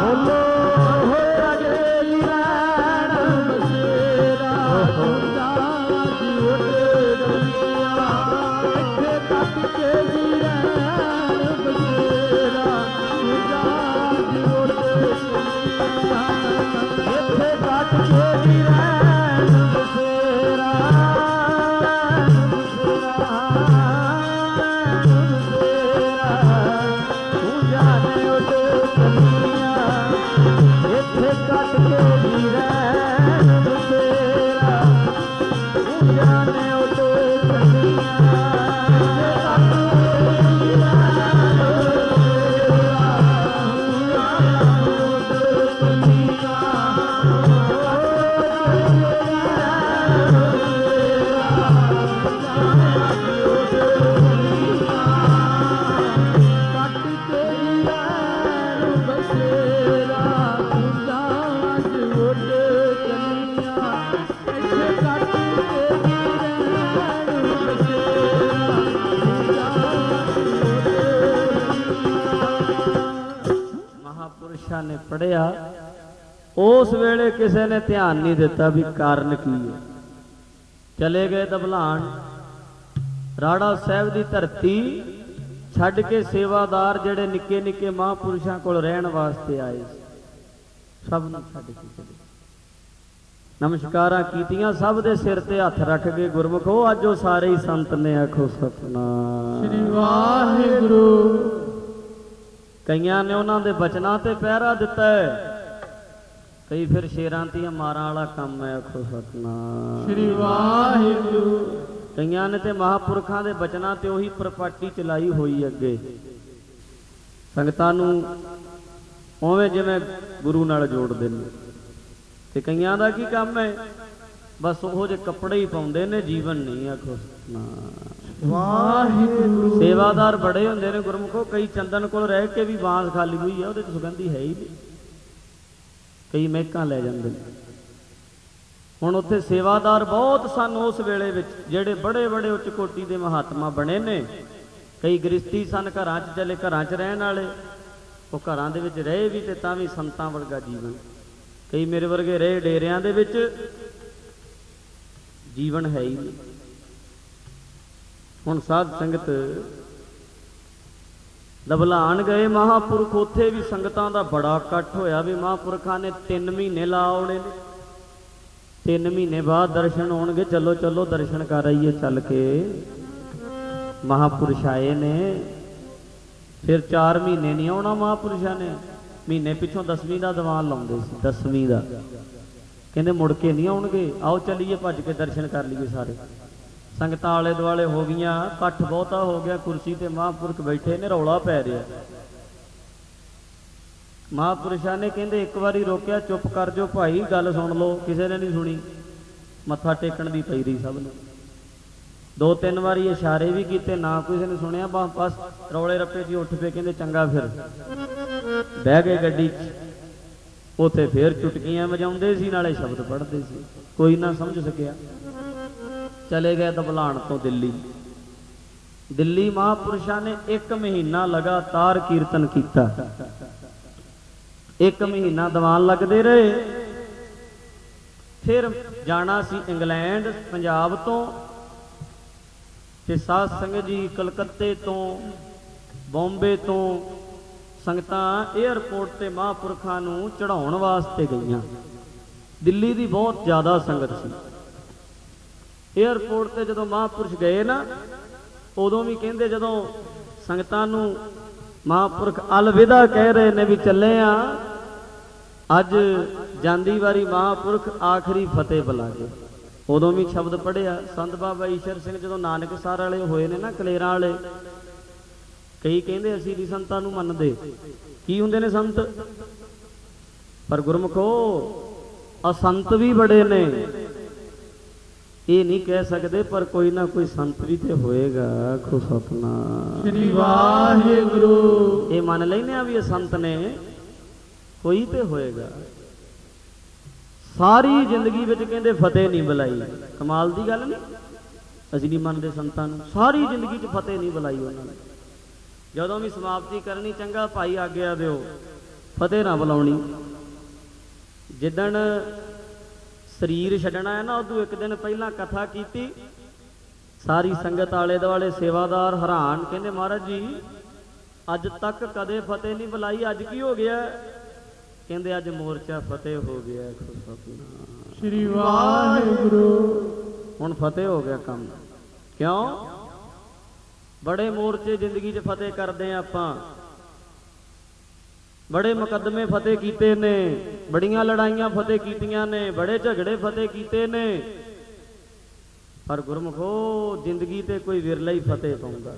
ने पढ़िया उस वेले किसी ने ध्यान नहीं दिता भी कारण की है। चले गए दबलान राड़ा साहिब की धरती छड़ के सेवादार जेड़े निके निके महापुरुषों को रहन वास्ते आए सब छड़ के चले नमस्कारां कीतियां सब दे सिर ते हथ रख के गुरमुखो अज वो सारे ही संत ने आखो सतनाम श्री वाहिगुरु। ਕਈਆਂ ਨੇ ਉਹਨਾਂ ਦੇ ਬਚਨਾਂ ਤੇ ਪਹਿਰਾ ਦਿੱਤਾ ਹੈ, ਕਈ ਫਿਰ ਸ਼ੇਰਾਂ ਦੀਆਂ ਮਾਰਾਂ ਵਾਲਾ ਕੰਮ ਹੈ। ਆਖੋ ਸਤਿਨਾਮ ਸ੍ਰੀ ਵਾਹਿਗੁਰੂ। ਕਈਆਂ ਨੇ ਤੇ ਮਹਾਂਪੁਰਖਾਂ ਦੇ ਬਚਨਾਂ ਤੇ ਉਹੀ ਪ੍ਰਪਾਟੀ ਚਲਾਈ ਹੋਈ ਅੱਗੇ ਸੰਗਤਾਂ ਨੂੰ ਉਵੇਂ ਜਿਵੇਂ ਗੁਰੂ ਨਾਲ ਜੋੜਦੇ ਨੇ। ਤੇ ਕਈਆਂ ਦਾ ਕੀ ਕੰਮ ਹੈ, ਬਸ ਉਹੋ ਜਿਹੇ ਕੱਪੜੇ ਹੀ ਪਾਉਂਦੇ ਨੇ, ਜੀਵਨ ਨਹੀਂ। ਆਖੋ ਸਤਿਨਾਮ ਵਾਹਿਗੁਰੂ। ਸੇਵਾਦਾਰ ਬੜੇ ਹੁੰਦੇ ਨੇ ਗੁਰਮੁਖੋ, ਕਈ ਚੰਦਨ ਕੋਲ ਰਹਿ ਕੇ ਵੀ ਬਾਂਸ ਖਾਲੀ ਹੋਈ ਹੈ, ਉਹਦੇ ਚ ਸੁਗੰਧੀ ਹੈ ਹੀ ਨਹੀਂ, ਕਈ ਮਹਿਕਾਂ ਲੈ ਜਾਂਦੇ ਨੇ। ਹੁਣ ਉੱਥੇ ਸੇਵਾਦਾਰ ਬਹੁਤ ਸਨ ਉਸ ਵੇਲੇ ਵਿੱਚ, ਜਿਹੜੇ ਬੜੇ ਬੜੇ ਉੱਚ ਕੋਟੀ ਦੇ ਮਹਾਤਮਾ ਬਣੇ ਨੇ। ਕਈ ਗ੍ਰਸਤੀ ਸਨ, ਘਰਾਂ 'ਚ ਚਲੇ, ਘਰਾਂ 'ਚ ਰਹਿਣ ਵਾਲੇ, ਉਹ ਘਰਾਂ ਦੇ ਵਿੱਚ ਰਹੇ ਵੀ ਤੇ ਤਾਂ ਵੀ ਸੰਤਾਂ ਵਰਗਾ ਜੀਵਨ। ਕਈ ਮੇਰੇ ਵਰਗੇ ਰਹੇ ਡੇਰਿਆਂ ਦੇ ਵਿੱਚ, ਜੀਵਨ ਹੈ ਹੀ ਨਹੀਂ। ਹੁਣ ਸਾਧ ਸੰਗਤ ਦਬਲਾਣ ਗਏ ਮਹਾਂਪੁਰਖ, ਉੱਥੇ ਵੀ ਸੰਗਤਾਂ ਦਾ ਬੜਾ ਇਕੱਠ ਹੋਇਆ ਵੀ ਮਹਾਂਪੁਰਖਾਂ ਨੇ ਤਿੰਨ ਮਹੀਨੇ ਲਾ ਆਉਣੇ ਨੇ, ਤਿੰਨ ਮਹੀਨੇ ਬਾਅਦ ਦਰਸ਼ਨ ਹੋਣਗੇ। ਚਲੋ ਚਲੋ ਦਰਸ਼ਨ ਕਰ ਆਈਏ ਚੱਲ ਕੇ। ਮਹਾਂਪੁਰਸ਼ ਆਏ ਨੇ, ਫਿਰ ਚਾਰ ਮਹੀਨੇ ਨਹੀਂ ਆਉਣਾ ਮਹਾਂਪੁਰਸ਼ਾਂ ਨੇ, ਮਹੀਨੇ ਪਿੱਛੋਂ ਦਸਵੀਂ ਦਾ ਦੀਵਾਨ ਲਾਉਂਦੇ ਸੀ, ਦਸਵੀਂ ਦਾ ਕਹਿੰਦੇ ਮੁੜ ਕੇ ਨਹੀਂ ਆਉਣਗੇ। ਆਓ ਚੱਲੀਏ ਭੱਜ ਕੇ ਦਰਸ਼ਨ ਕਰ ਲਈਏ ਸਾਰੇ। ਸੰਗਤਾਂ ਆਲੇ ਦੁਆਲੇ ਹੋ ਗਈਆਂ, ਇਕੱਠ ਬਹੁਤਾ ਹੋ ਗਿਆ, ਕੁਰਸੀ ਤੇ ਮਹਾਂਪੁਰਖ ਬੈਠੇ ਨੇ, ਰੌਲਾ ਪੈ ਰਿਹਾ। ਮਹਾਂਪੁਰਸ਼ਾਂ ਨੇ ਕਹਿੰਦੇ ਇੱਕ ਵਾਰੀ ਰੋਕਿਆ, ਚੁੱਪ ਕਰ ਜਾਓ ਭਾਈ, ਗੱਲ ਸੁਣ ਲਓ। ਕਿਸੇ ਨੇ ਨਹੀਂ ਸੁਣੀ, ਮੱਥਾ ਟੇਕਣ ਦੀ ਪਈ ਰਹੀ ਸਭ ਨੂੰ। ਦੋ ਤਿੰਨ ਵਾਰੀ ਇਸ਼ਾਰੇ ਵੀ ਕੀਤੇ, ਨਾ ਕਿਸੇ ਨੇ ਸੁਣਿਆ। ਬਸ ਬਸ ਰੌਲੇ ਰੱਪੇ ਜੀ ਉੱਠ ਪਏ, ਕਹਿੰਦੇ ਚੰਗਾ ਫਿਰ ਬਹਿ ਗਏ ਗੱਡੀ 'ਚ। ਉੱਥੇ ਫੇਰ ਚੁਟਕੀਆਂ ਵਜਾਉਂਦੇ ਸੀ, ਨਾਲੇ ਸ਼ਬਦ ਪੜ੍ਹਦੇ ਸੀ, ਕੋਈ ਨਾ ਸਮਝ ਸਕਿਆ। ਚਲੇ ਗਏ ਦਬਲਾਣ ਤੋਂ ਦਿੱਲੀ। ਦਿੱਲੀ ਮਹਾਂਪੁਰਸ਼ਾਂ ਨੇ ਇੱਕ ਮਹੀਨਾ ਲਗਾਤਾਰ ਕੀਰਤਨ ਕੀਤਾ, ਇੱਕ ਮਹੀਨਾ ਦੀਵਾਨ ਲੱਗਦੇ ਰਹੇ। ਫਿਰ ਜਾਣਾ ਸੀ ਇੰਗਲੈਂਡ ਪੰਜਾਬ ਤੋਂ, ਤੇ ਸਾਧ ਸੰਗਤ ਜੀ ਕਲਕੱਤੇ ਤੋਂ, ਬੰਬੇ ਤੋਂ ਸੰਗਤਾਂ ਏਅਰਪੋਰਟ ਤੇ ਮਹਾਂਪੁਰਖਾਂ ਨੂੰ ਚੜਾਉਣ ਵਾਸਤੇ ਗਈਆਂ। ਦਿੱਲੀ ਦੀ ਬਹੁਤ ਜ਼ਿਆਦਾ ਸੰਗਤ ਸੀ। ਏਅਰਪੋਰਟ ਤੇ ਜਦੋਂ ਮਹਾਂਪੁਰਸ਼ ਗਏ ਨਾ, ਉਦੋਂ ਵੀ ਕਹਿੰਦੇ ਜਦੋਂ ਸੰਗਤਾਂ ਨੂੰ ਮਹਾਂਪੁਰਖ ਅਲਵਿਦਾ ਕਹਿ ਰਹੇ ਨੇ ਵੀ ਚੱਲੇ ਆ, ਅੱਜ ਜਾਂਦੀ ਵਾਰੀ ਮਹਾਂਪੁਰਖ ਆਖਰੀ ਫਤਿਹ ਬੁਲਾ ਕੇ, ਉਦੋਂ ਵੀ ਸ਼ਬਦ ਪੜ੍ਹਿਆ। ਸੰਤ ਬਾਬਾ ਈਸ਼ਰ ਸਿੰਘ ਜਦੋਂ ਨਾਨਕਸਰ ਵਾਲੇ ਹੋਏ ਨੇ ਨਾ, ਕਲੇਰਾਂ ਵਾਲੇ, ਕਈ ਕਹਿੰਦੇ ਅਸੀਂ ਨਹੀਂ ਸੰਤਾਂ ਨੂੰ ਮੰਨਦੇ। ਕੀ ਹੁੰਦੇ ਨੇ ਸੰਤ? ਪਰ ਗੁਰਮੁਖੋ ਅਸੰਤ ਵੀ ਬੜੇ ਨੇ, ਇਹ ਨਹੀਂ ਕਹਿ ਸਕਦੇ, ਪਰ ਕੋਈ ਨਾ ਕੋਈ ਸੰਤ ਵੀ ਤੇ ਹੋਏਗਾ। ਆਖੋ ਸਤਿਨਾਮ ਸ੍ਰੀ ਵਾਹਿਗੁਰੂ। ਇਹ ਮੰਨ ਲੈਨੇ ਆ ਵੀ ਇਹ ਸੰਤ ਨੇ, ਕੋਈ ਤੇ ਹੋਏਗਾ। ਸਾਰੀ ਜ਼ਿੰਦਗੀ ਵਿੱਚ ਕਹਿੰਦੇ ਫਤਿਹ ਨਹੀਂ ਬੁਲਾਈ। ਕਮਾਲ ਦੀ ਗੱਲ ਨਹੀਂ, ਅਸੀਂ ਨਹੀਂ ਮੰਨਦੇ ਸੰਤਾਂ ਨੂੰ, ਸਾਰੀ ਜ਼ਿੰਦਗੀ 'ਚ ਫਤਿਹ ਨਹੀਂ ਬੁਲਾਈ ਉਹਨਾਂ ਨੇ। ਜਦੋਂ ਵੀ ਸਮਾਪਤੀ ਕਰਨੀ, ਚੰਗਾ ਭਾਈ ਆਗਿਆ ਦਿਓ, ਫਤਿਹ ਨਾ ਬੁਲਾਉਣੀ। ਜਿੱਦਣ ਸਰੀਰ ਛੱਡਣਾ ਹੈ ਨਾ, ਉਦੋਂ ਇੱਕ ਦਿਨ ਪਹਿਲਾਂ ਕਥਾ ਕੀਤੀ। ਸਾਰੀ ਸੰਗਤ ਆਲੇ ਦੁਆਲੇ, ਸੇਵਾਦਾਰ ਹੈਰਾਨ, ਕਹਿੰਦੇ ਮਹਾਰਾਜ ਜੀ ਅੱਜ ਤੱਕ ਕਦੇ ਫਤਿਹ ਨਹੀਂ ਬੁਲਾਈ, ਅੱਜ ਕੀ ਹੋ ਗਿਆ? ਕਹਿੰਦੇ ਅੱਜ ਮੋਰਚਾ ਫਤਿਹ ਹੋ ਗਿਆ। ਸ੍ਰੀ ਵਾਹਿਗੁਰੂ। ਹੁਣ ਫਤਿਹ ਹੋ ਗਿਆ ਕੰਮ। ਕਿਉਂ? ਬੜੇ ਮੋਰਚੇ ਜ਼ਿੰਦਗੀ 'ਚ ਫਤਿਹ ਕਰਦੇ ਆ ਆਪਾਂ, ਬੜੇ ਮੁਕੱਦਮੇ ਫਤਿਹ ਕੀਤੇ ਨੇ, ਬੜੀਆਂ ਲੜਾਈਆਂ ਫਤਿਹ ਕੀਤੀਆਂ ਨੇ, ਬੜੇ ਝਗੜੇ ਫਤਿਹ ਕੀਤੇ ਨੇ, ਪਰ ਗੁਰਮੁਖੋ ਜ਼ਿੰਦਗੀ ਤੇ ਕੋਈ ਵਿਰਲਾ ਹੀ ਫਤਿਹ ਪਾਉਂਦਾ।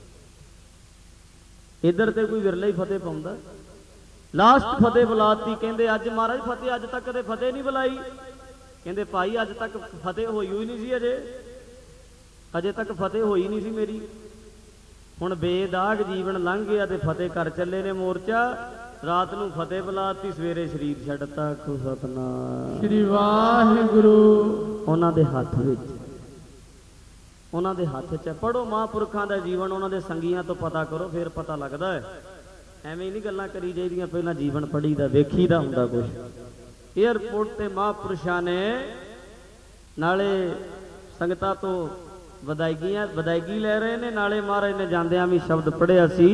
ਇੱਧਰ ਤੇ ਕੋਈ ਵਿਰਲਾ ਹੀ ਫਤਿਹ ਪਾਉਂਦਾ। ਲਾਸਟ ਫਤਿਹ ਬੁਲਾਤੀ, ਕਹਿੰਦੇ ਅੱਜ ਮਹਾਰਾਜ ਫਤਿਹ, ਅੱਜ ਤੱਕ ਕਦੇ ਫਤਿਹ ਨਹੀਂ ਬੁਲਾਈ। ਕਹਿੰਦੇ ਭਾਈ ਅੱਜ ਤੱਕ ਫਤਿਹ ਹੋਈ ਹੋਈ ਨਹੀਂ ਸੀ, ਅਜੇ ਅਜੇ ਤੱਕ ਫਤਿਹ ਹੋਈ ਨਹੀਂ ਸੀ ਮੇਰੀ। ਹੁਣ ਬੇਦਾਗ ਜੀਵਨ ਲੰਘ ਗਿਆ ਤੇ ਫਤਿਹ ਕਰ ਚੱਲੇ ਨੇ ਮੋਰਚਾ। ਰਾਤ ਨੂੰ ਫਤਿਹ ਬੁਲਾਤੀ, ਸਵੇਰੇ ਸਰੀਰ ਛੱਡਤਾ। ਆਖੋ ਸਤਿਨਾਮ ਸ੍ਰੀ ਵਾਹਿਗੁਰੂ। ਉਹਨਾਂ ਦੇ ਹੱਥ ਵਿੱਚ, ਉਹਨਾਂ ਦੇ ਹੱਥ 'ਚ। ਪੜ੍ਹੋ ਮਹਾਂਪੁਰਖਾਂ ਦਾ ਜੀਵਨ, ਉਹਨਾਂ ਦੇ ਸੰਗੀਆਂ ਤੋਂ ਪਤਾ ਕਰੋ, ਫਿਰ ਪਤਾ ਲੱਗਦਾ ਹੈ। ਐਵੇਂ ਨਹੀਂ ਗੱਲਾਂ ਕਰੀ ਜਾਈਦੀਆਂ, ਪਹਿਲਾਂ ਜੀਵਨ ਪੜ੍ਹੀ ਦਾ, ਵੇਖੀ ਦਾ ਹੁੰਦਾ ਕੁਛ। ਏਅਰਪੋਰਟ ਤੇ ਮਹਾਂਪੁਰਸ਼ਾਂ ਨੇ ਨਾਲੇ ਸੰਗਤਾਂ ਤੋਂ ਵਧਾਈਆਂ ਵਧਾਈਗੀ ਲੈ ਰਹੇ ਨੇ, ਨਾਲੇ ਮਹਾਰਾਜ ਨੇ ਜਾਂਦਿਆਂ ਵੀ ਸ਼ਬਦ ਪੜ੍ਹਿਆ ਸੀ।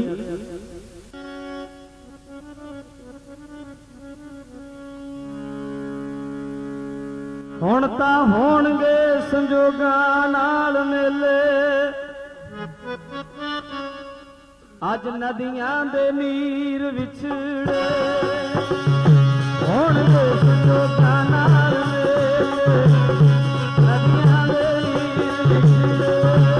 ਹੁਣ ਤਾਂ ਹੋਣਗੇ ਸੰਜੋਗਾਂ ਨਾਲ ਮੇਲੇ, अज नदियां दे नीर विछड़े हुण दे संजोगां नाल मेले नदियां दे नीर विछड़े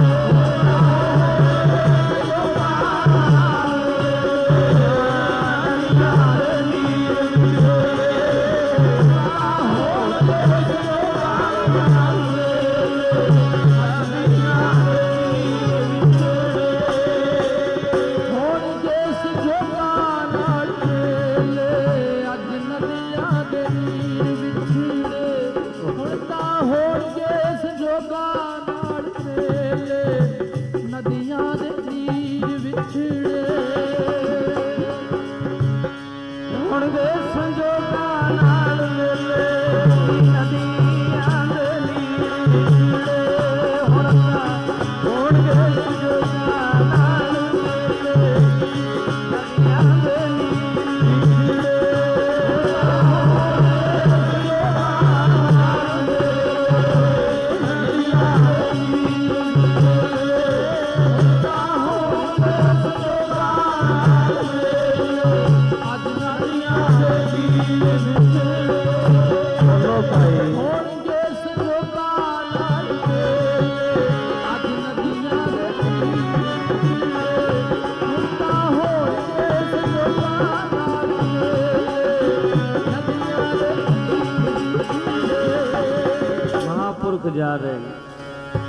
जा रहे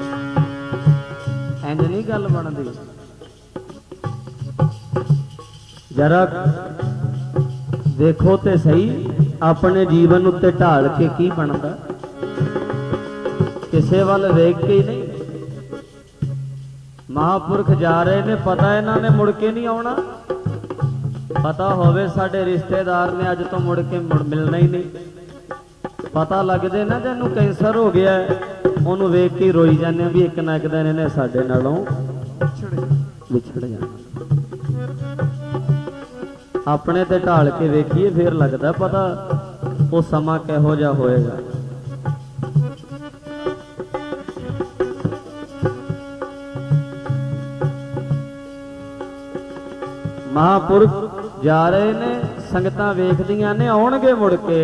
इंज नहीं गल बनती। जरा देखो ते सही अपने जीवन उत्ते ढाल के की बनता, किसे वाल वेख के ही नहीं। महापुरख जा रहे ने, पता इन्हां ने मुड़ के नहीं आउणा, पता होवे साडे रिश्तेदार ने अज तो मुड़ के मुड़ मिलना ही नहीं। पता लगदे ना जैनू कैंसर हो गया उन्होंने वेख के रोई जाने भी एक ना एक दिन इन्हें साडे नालों विछड़ जाना। अपने ते ढाल के वेखिए फिर लगता पता वो समा किहो जिहा होएगा। महापुरख जा रहे ने, संगतां वेखदियां ने, आउणगे मुड़ के।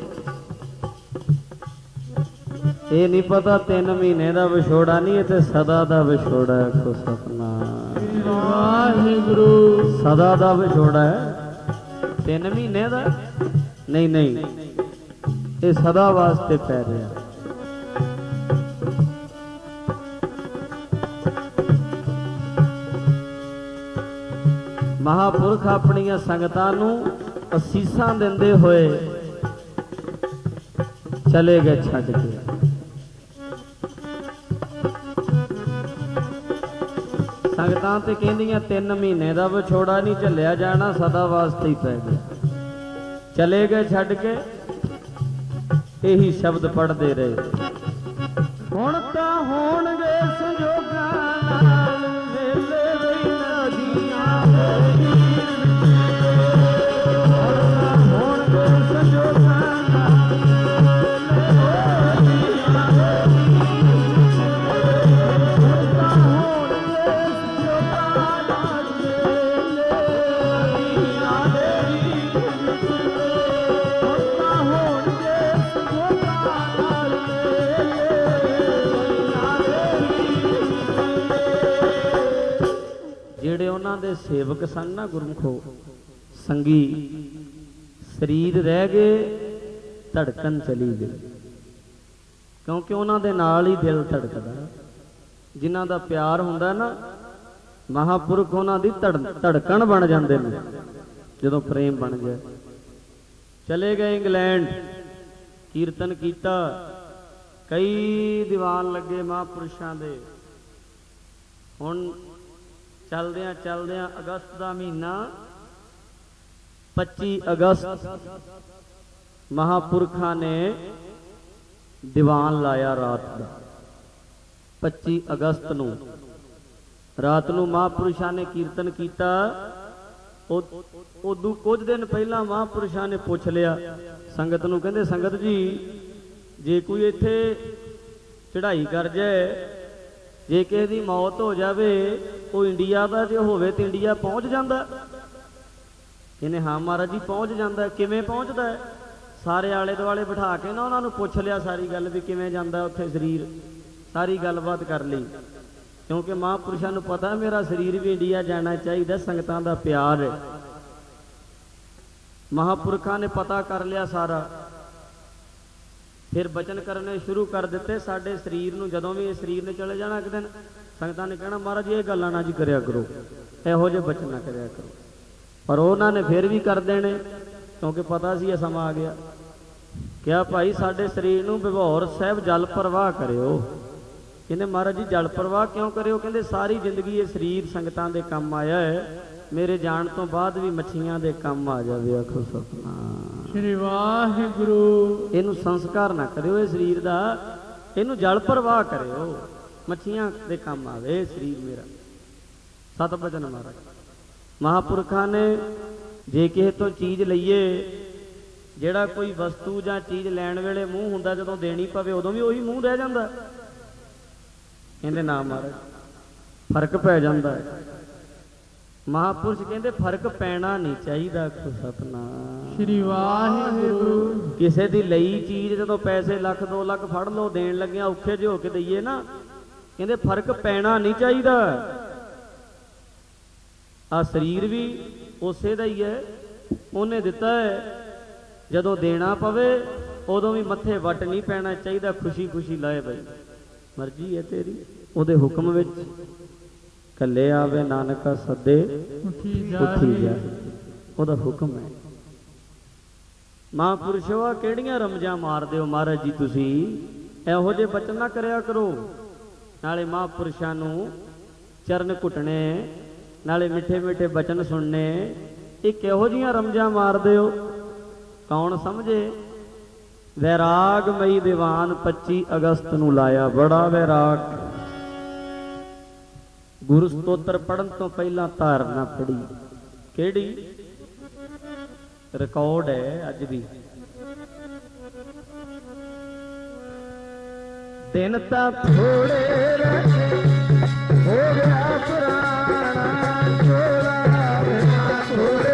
ये नहीं पता तीन महीने का विछोड़ा नहीं, ये तो सदा का विछोड़ा है। को सपना वाहिगुरु सदा का विछोड़ा है, तीन महीने का नहीं नहीं, ये सदा वास्ते पै रहा। महापुरख अपनिया संगतां नूं असीसां दिंदे होए चले गए छड्ड के। संगतां ते कहंदियां तीन महीने का विछोड़ा नहीं झलिया जाना, सदा वास्ते ही पै गया। चले गए छड्ड के, यही शब्द पढ़ते रहे। हुण तां होणगे संजोगां नाल मेले वी नदियां दे नीर विछड़े। हुण तां होणगे संजोगां नाल दे सेवक सन ना गुरमुखो संगी, शरीर रह गए, धड़कन चली गई, क्योंकि उन्होंने दे नाल ही दिल धड़कदा। जिन्हां दा प्यार हुंदा ना, महापुरख उन्हां दी धड़कन बन जाते हैं जदों प्रेम बन जाए। चले गए इंग्लैंड, कीर्तन कीता, कई दीवान लगे महापुरुषां दे। हुण चलदियां चलदियां अगस्त का महीना, पच्ची अगस्त महापुरखा ने दीवान लाया रात का। पच्ची अगस्त नूं रात नूं महापुरुषा ने कीर्तन किया। उदू कुछ दिन पहला महापुरुषा ने पूछ लिया संगत नूं, कहंदे संगत जी जे कोई इत्थे चढ़ाई कर जाए जे किसी की मौत हो जाए वो इंडिया का जो होवे तो इंडिया पहुँच जाता, कहने हाँ महाराज जी पहुँच जाता। किवें पहुँचता है? सारे आले दुआले बिठा के ना उन्होंने पुछ लिया सारी गल भी किवें जांदा उत्थे शरीर, सारी गलबात कर ली। क्योंकि महापुरुषों को पता मेरा शरीर भी इंडिया जाना चाहिए, संगतां दा प्यार है। महापुरखों ने पता कर लिया सारा, फिर बचन करने शुरू कर दिते। साडे शरीर नूं जदों भी इस शरीर ने चले जाना एक दिन, संगतां ने कहना महाराज ये गल्लां ना जी करिया करो, इहो जिहे बचन ना करिया करो। पर उन्होंने फिर भी कर देने, क्योंकि पता सी समा आ गया। क्या भाई साडे शरीर नूं बिभौर साहिब जल प्रवाह करियो। कहते महाराज जी जल प्रवाह क्यों करियो? कहते सारी जिंदगी ये शरीर संगतां दे काम आया है, मेरे जान तो बाद भी मच्छियां दे काम आ जावे। आखो सतनाम श्री वाहिगुरु। इनू संस्कार ना करियो ये शरीर दा, इनू जल प्रवाह करियो, मच्छियां दे काम आवे शरीर मेरा। सत बचन महाराज महापुरखा ने जे किसी तो चीज़ लईए, जेड़ा कोई वस्तु जां चीज़ लैण वेले मूँह हुंदा, जदों देनी पवे उदों भी उही मूँह रह जांदा। कहंदे ना महाराज फर्क पै जांदा है। महापुरुष कहंदे फर्क पैना नहीं चाहिए। सतनाम श्री वाहिगुरु। किसी दी लई चीज़ जदों पैसे लख दो लख फड़ लो देण लगे औखे जे हो के दईए ना, कहंदे फर्क पैना नहीं चाहिए। आ शरीर भी उसे दा ही है, उन्हें दिता है। जदों देना पवे उदों भी मत्थे वट नहीं पैना चाहिए। खुशी खुशी लाए बई मर्जी है तेरी, उहदे हुक्म विच कले आवे नानका सदे उठी जा, उहदा हुक्म है। महापुरुषो आ किहड़ियां रमजां मारदे हो महाराज जी तुसीं, इहो जिहे बचन ना करिया करो। नाले महापुरुषां नूं चरण घुटने, नाले मिठे मिठे बचन सुनने, ये किहो जिहियां रमजां मारदे हो? कौन समझे? वैराग मई दीवान पच्ची अगस्त नूं लाया, बड़ा वैराग। गुरु स्तोत्र पढ़न तो पहला धारना पढ़ी, केड़ी रिकॉर्ड है अज भी। दिन तां थोड़े रहे हो गया पुराना चोला, थोड़े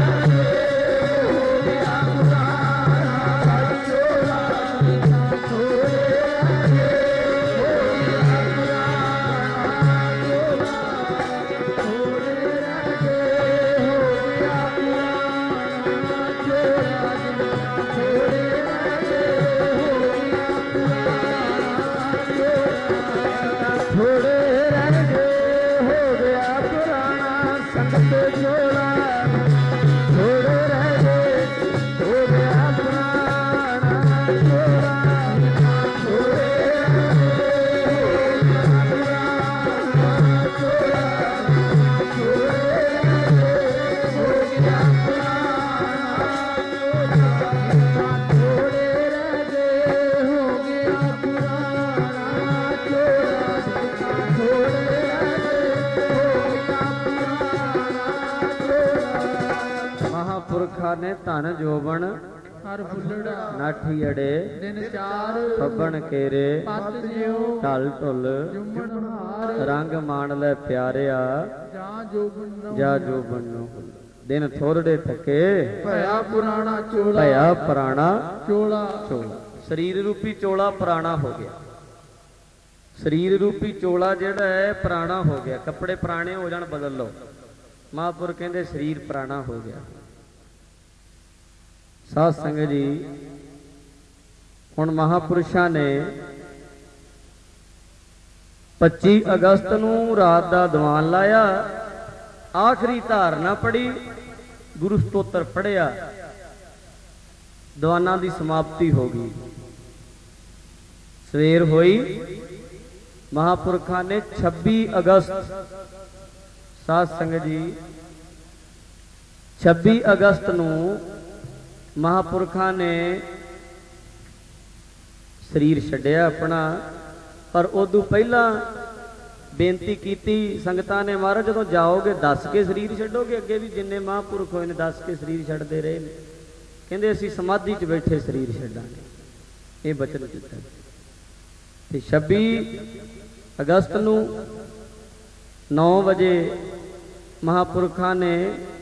ने धन जोबन नाठी अड़े फबन केरे ढल ढुल रंग मान ले प्यारिया जा जोबन दिन थोड़े थके भया पुराना चोला, भया पुराना चोला। चोला शरीर रूपी चोला पुराना हो गया। शरीर रूपी चोला जेड़ा है पुराना हो गया। कपड़े पुराने हो जान बदल लो। महापुर कहते शरीर पुराना हो गया। साध संगत जी हुण महापुरुषां ने पच्ची अगस्त नूं रात दा दीवान लाया, आखिरी धारना पढ़ी, गुरु स्तोत्र पढ़िया, दीवाना की समाप्ति हो गई। सवेर होई, महापुरखा ने छब्बी अगस्त साध संगत जी छब्बी अगस्त नूं महापुरखा ने शरीर छड्डिया अपना। पर उदू पहला बेनती की संगतां ने, महाराज जदों जाओगे दस के शरीर छड्डोगे? अगे भी जिन्ने महापुरख होए ने दस के शरीर छड्डदे रहे ने। कहंदे असीं समाधि च बैठे शरीर छड्डांगे। ये बचन दिता। ते छब्बी अगस्त नूं नौ बजे महापुरखा ने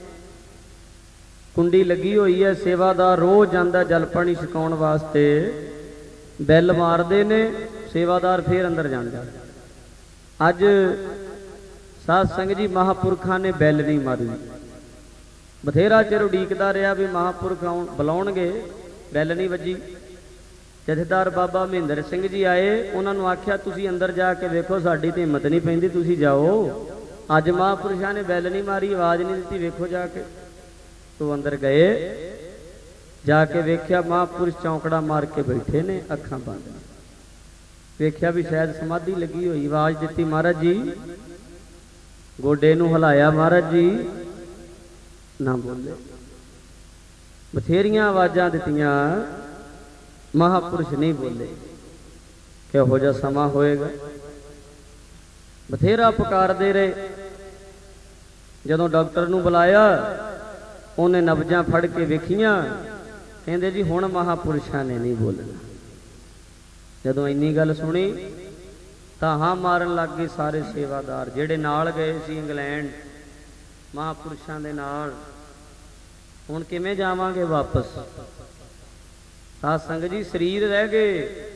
कुंडी लगी हुई है, सेवादार रोज़ जांदा जल पानी छकाउण वास्ते, बैल मारदे ने, सेवादार फिर अंदर जांदा। अज साध संगत जी महापुरखा ने बैल नहीं मारी। बथेरा चिर उड़ीकदा रहा भी महापुरख आउण बुलाउणगे, बैल नहीं वजी। जथेदार बाबा महेंद्र सिंह जी आए, उन्होंने आख्या तुसी अंदर जाके वेखो, साडी ते हिम्मत नहीं पैंदी, तुसी जाओ। अज महापुरुषां ने बैल नहीं मारी, आवाज़ नहीं दी, वेखो जाके। तो अंदर गए, जाके वेख्या महापुरुष चौंकड़ा मार के बैठे ने, अखां बंद। वेख्या भी शायद समाधि लगी हुई। आवाज़ दी महाराज जी, गोडे नूं हिलाया महाराज जी, ना बोले। बथेरियां आवाज़ां दित्तियां, महापुरुष नहीं बोले। किहो जिहा समा होएगा। बथेरा पुकारदे रहे। जदों डॉक्टर नूं बुलाया, उन्हें नब्जां फड़ के वेखियां, कहंदे जी हुण महापुरुषां ने नहीं बोलना। जदों इन्नी गल सुनी तां हां मारन लग गए सारे सेवादार जिहड़े नाल गए सी इंग्लैंड महापुरुषां दे नाल। हुण किवें जावांगे वापस? साध संगत जी शरीर रह गए,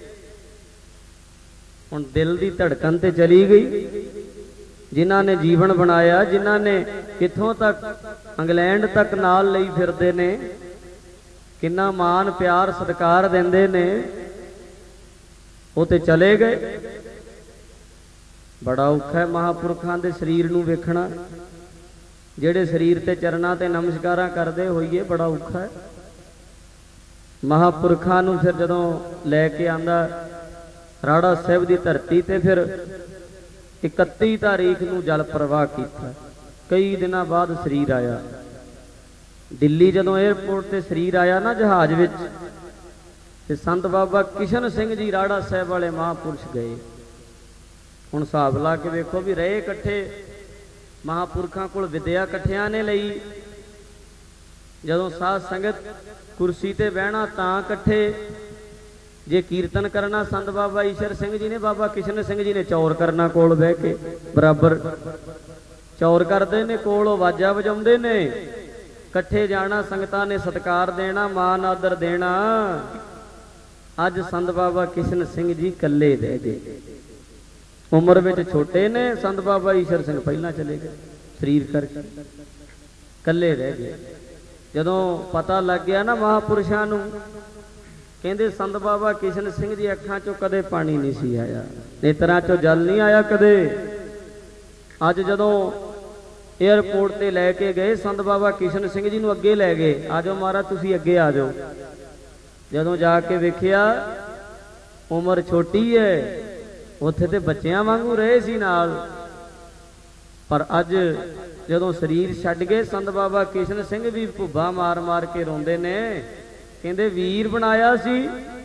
हुण दिल दी धड़कन ते चली गई। जिन्हां ने जीवन बनाया, जिन्हां ने कित्थों तक इंग्लैंड तक नाल लई फिरदे ने, किन्ना मान प्यार सत्कार देंदे ने, वो ते चले गए। बड़ा औखा है महापुरखां दे शरीर नूं वेखना। जिहड़े शरीर ते चरनां ते नमस्कारां करदे होइए, बड़ा औखा है। महापुरखां नूं फिर जदों लैके आंदा राड़ा साहिब दी धरती ते, फिर इकत्ती तारीख नूं जल प्रवाह कीता। कई दिनां बाद शरीर आया दिल्ली। जदों एयरपोर्ट ते शरीर आया ना जहाज विच, ते संत बाबा किशन सिंह जी राड़ा साहिब वाले महापुरुष गए। हुण हिसाब ला के वेखो भी रहे इकट्ठे, महापुरखां कोल विद्या इकट्ठियां ने लई। जदों साध संगत कुर्सी ते बहना तां इकट्ठे, जे कीर्तन करना संत बाबा ईश्वर सिंह जी ने, बाबा किशन सिंह जी ने चौर करना कोल बह के बराबर चौर करते ने, कोल आवाजा वजाउंदे ने। कट्ठे जाना, संगतां ने सत्कार देना, मान आदर देना। अज संत बाबा किशन सिंह जी कल्ले रह गए। उम्र विच छोटे ने, संत बाबा ईश्वर सिंह पहला चले गए शरीर करके, कल्ले रह गए। जदों पता लग गया ना महापुरुषां नूं, कहंदे संत बाबा किशन सिंह जी अखां चों कदे पानी नहीं सी आया, नेत्रां चों जल नहीं आया कदे। अज जदों एयरपोर्ट ते लैके गए, संत बाबा किशन सिंह जी नूं अगे लै गए, आ जाओ महाराज तुसीं अगे आ जाओ। जदों जाके वेखिया उम्र छोटी है, उत्थे ते बच्चियां वांगू रहे सी नाल। पर अज जदों शरीर छड्ड गए, संत बाबा किशन सिंह भी भुब्बा मार मार के रोंदे ने, कहंदे वीर बनाया सी,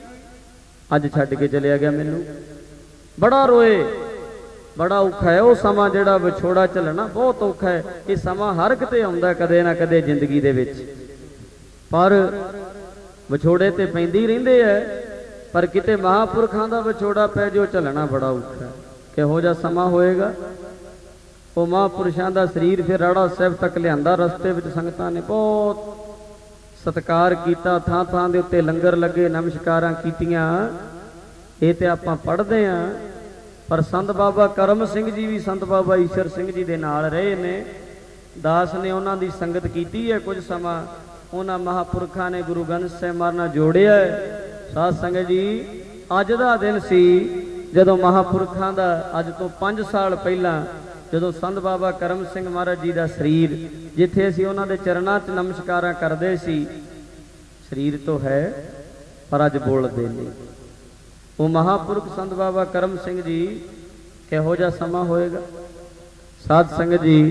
अज छड्ड के चलिया गया मैनू। बड़ा रोए। बड़ा औखा है वो समा जिहड़ा विछोड़ा झलना, बहुत औखा है। ये समा हर किते आउंदा कदे ना कदे जिंदगी दे विच, पर विछोड़े ते पैंदे ही रहिंदे है। पर किते महापुरखां दा विछोड़ा पै जो झलना बड़ा औखा है। किहो जिहा समा होएगा? वो महापुरुषां दा शरीर फिर राड़ा साहिब तक लिआंदा। रस्ते विच संगतां ने बहुत सत्कार किया, थां थां दे उत्ते लंगर लगे, नमस्कारां कीतियां। ये ते आपां पढ़दे हां, पर संत बाबा करम सिंह जी भी संत बाबा ईश्वर सिंह जी दे नाल रहे ने। दास ने उन्हां दी संगत कीती है कुछ समा। उन्हां महापुरखां ने गुरु ग्रंथ साहिब मारना जोड़िया है। साध संगत जी, अज दा दिन सी जदों महापुरखां दा, अज तो पांच साल पहला जदों संत बाबा करम सिंह महाराज जी का शरीर, जिथे असीं उन्हां दे चरनां च नमस्कारां करदे सी, शरीर तो है पर अज बोलदे नहीं। वो महापुरख संत बाबा करम सिंह जी, किहो जिहा समा होएगा? साध संगत जी,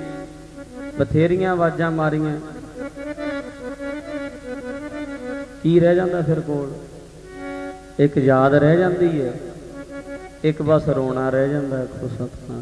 बथेरियां आवाजां मारियां, की रह जांदा फिर कोल? एक याद रह जाती है, एक बस रोना रह जाता। खुशतनाम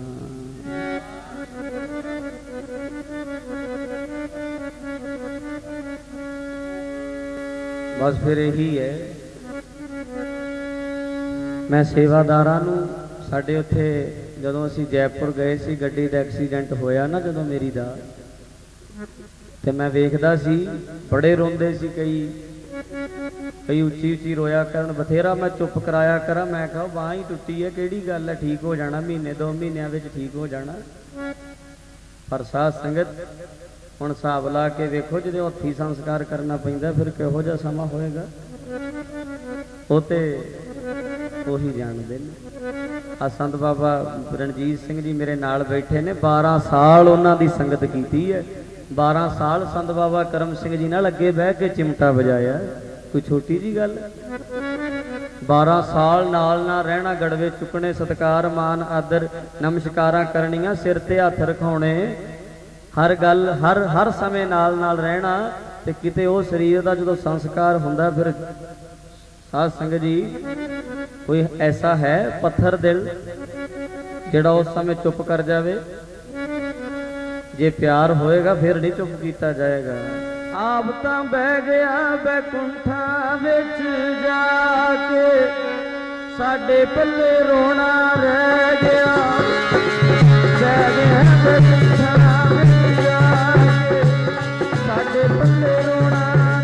बस फिर यही है। मैं सेवादारां नूं साडे उत्थे जदों असीं जयपुर गए सी गड्डी दा एक्सीडेंट होया ना जदों मेरी दा ते मैं वेखदा सी बड़े रोंदे सी कई कई उच्ची उच्ची रोया करन बथेरा मैं चुप कराया करा मैं कहा बांह ही टुटी है किहड़ी गल है ठीक हो जाना महीने दो महीनों विच ठीक हो जाना पर साध संगत हुण हिसाब ला के वेखो जो हत्थी संस्कार करना पैंदा फिर किहो जिहा समा होएगा ਉਹ ਤੇ ਉਹੀ ਜਾਣਦੇ ਨੇ। ਆ ਸੰਤ ਬਾਬਾ ਰਣਜੀਤ ਸਿੰਘ ਜੀ ਮੇਰੇ ਨਾਲ ਬੈਠੇ ਨੇ ਬਾਰਾਂ ਸਾਲ ਉਹਨਾਂ ਦੀ ਸੰਗਤ ਕੀਤੀ ਹੈ। ਬਾਰਾਂ ਸਾਲ ਸੰਤ ਬਾਬਾ ਕਰਮ ਸਿੰਘ ਜੀ ਨਾਲ ਅੱਗੇ ਬਹਿ ਕੇ ਚਿਮਟਾ ਵਜਾਇਆ ਕੋਈ ਛੋਟੀ ਜੀ ਗੱਲ। ਬਾਰਾਂ ਸਾਲ ਨਾਲ ਨਾਲ ਰਹਿਣਾ ਗੜਵੇ ਚੁੱਕਣੇ ਸਤਿਕਾਰ ਮਾਨ ਆਦਰ ਨਮਸਕਾਰਾਂ ਕਰਨੀਆਂ ਸਿਰ ਤੇ ਹੱਥ ਰਖਾਉਣੇ ਹਰ ਗੱਲ ਹਰ ਹਰ ਸਮੇਂ ਨਾਲ ਨਾਲ ਰਹਿਣਾ ਤੇ ਕਿਤੇ ਉਹ ਸਰੀਰ ਦਾ ਜਦੋਂ ਸੰਸਕਾਰ ਹੁੰਦਾ ਫਿਰ साध संगत जी कोई ऐसा है पत्थर दिल जिहड़ा उस समय चुप कर जावे जे प्यार होएगा फिर नहीं चुप किया जाएगा। आप तां बह गया बैकुंठा विच जाके साडे पल्ले रोना रह गया बह गया बैकुंठा विच जाके साडे पल्ले रोना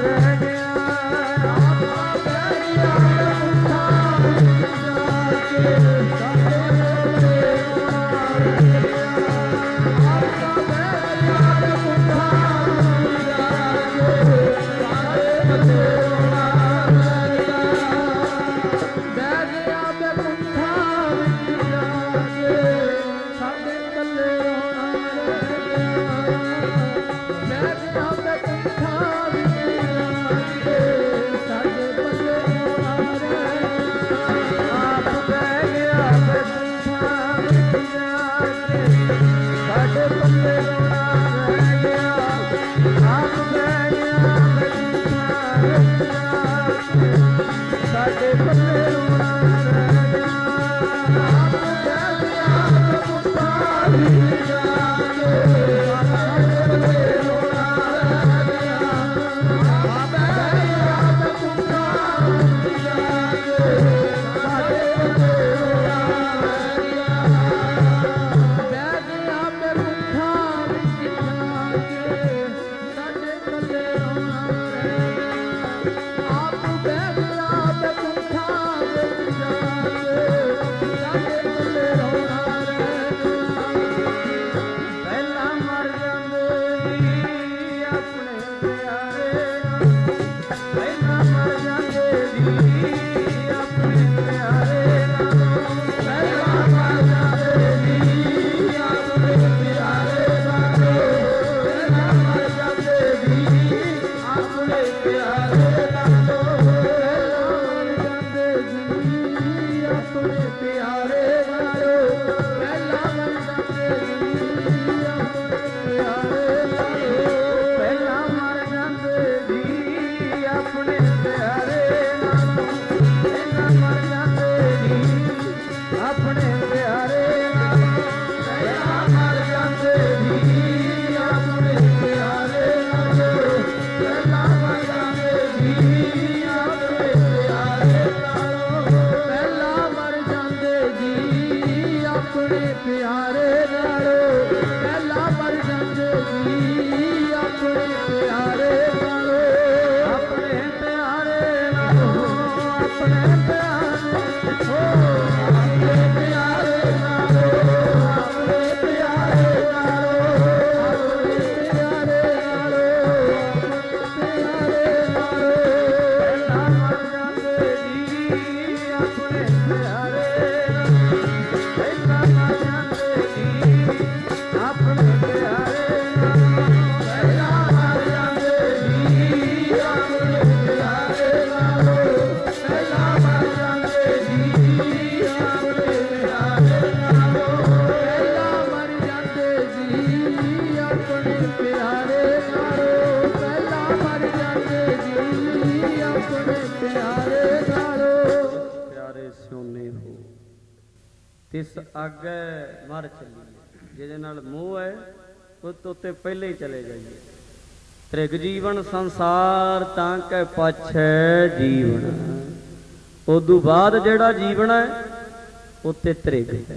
तिस आगे मर चलिए जिहदे नाल मोह है उस उत्ते पहले ही चले जाइए। त्रिग जीवन संसार तां कै पछै जीवन उदू बाद जिहड़ा जीवन है उत्ते धरे गए।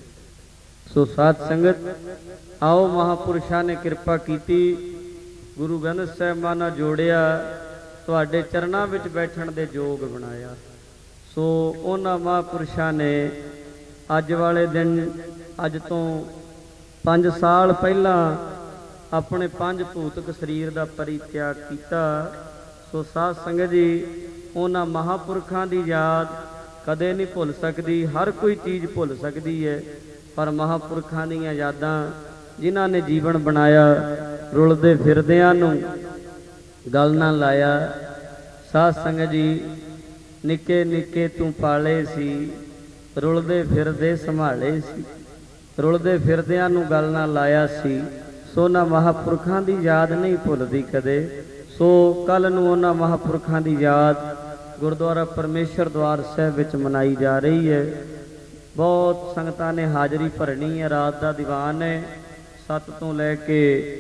सो साध संगत आओ महापुरुषां ने किरपा कीती, गुरु ग्रंथ साहिबां नाल जोड़िया, तुहाडे चरनां विच बैठण दे योग बनाया। सो उन्हां महापुरुषां ने अज वाले दिन अज तो पंज साल पहला अपने पंज भूतक शरीर का परित्याग किया। सो साध संगत जी उन्हां महापुरखां दी याद कदे नहीं भुल सकती। हर कोई चीज़ भुल सकती है, पर महापुरखां दीयां यादां जिन्हां ने जीवन बनाया, रुलदे फिरदियां नूं गल ना लाया। साध संगत जी निके निके तू पाले सी, रुलदे फिरदे संभाले सी, रुलदे फिरदियां नूं गल ना लाया सी। सो उन्हां महापुरखां दी याद नहीं भुलदी कदे। सो कल नूं उन्हां महापुरखां दी याद गुरुद्वारा परमेश्वर द्वार साहिब विच मनाई जा रही है। बहुत संगतां ने हाज़री भरनी है। रात का दीवान है, सत्त तो लैके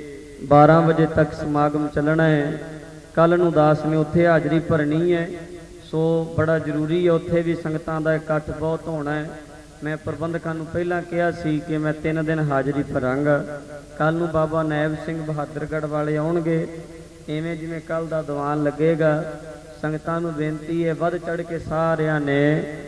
बारह बजे तक समागम चलना है। कल नूं दास ने उत्थे हाज़री भरनी है। सो बड़ा जरूरी है, उत्थे भी संगतां दा इकट्ठ बहुत होना है। मैं प्रबंधकां नूं पहलां कहा सी कि मैं तीन दिन हाज़री भरांगा। कल नूं बाबा नायब सिंह बहादरगढ़ वाले आउणगे, इवें जिवें कल दा दीवान लगेगा। संगतां नूं बेनती है वध चढ़ के सारियां ने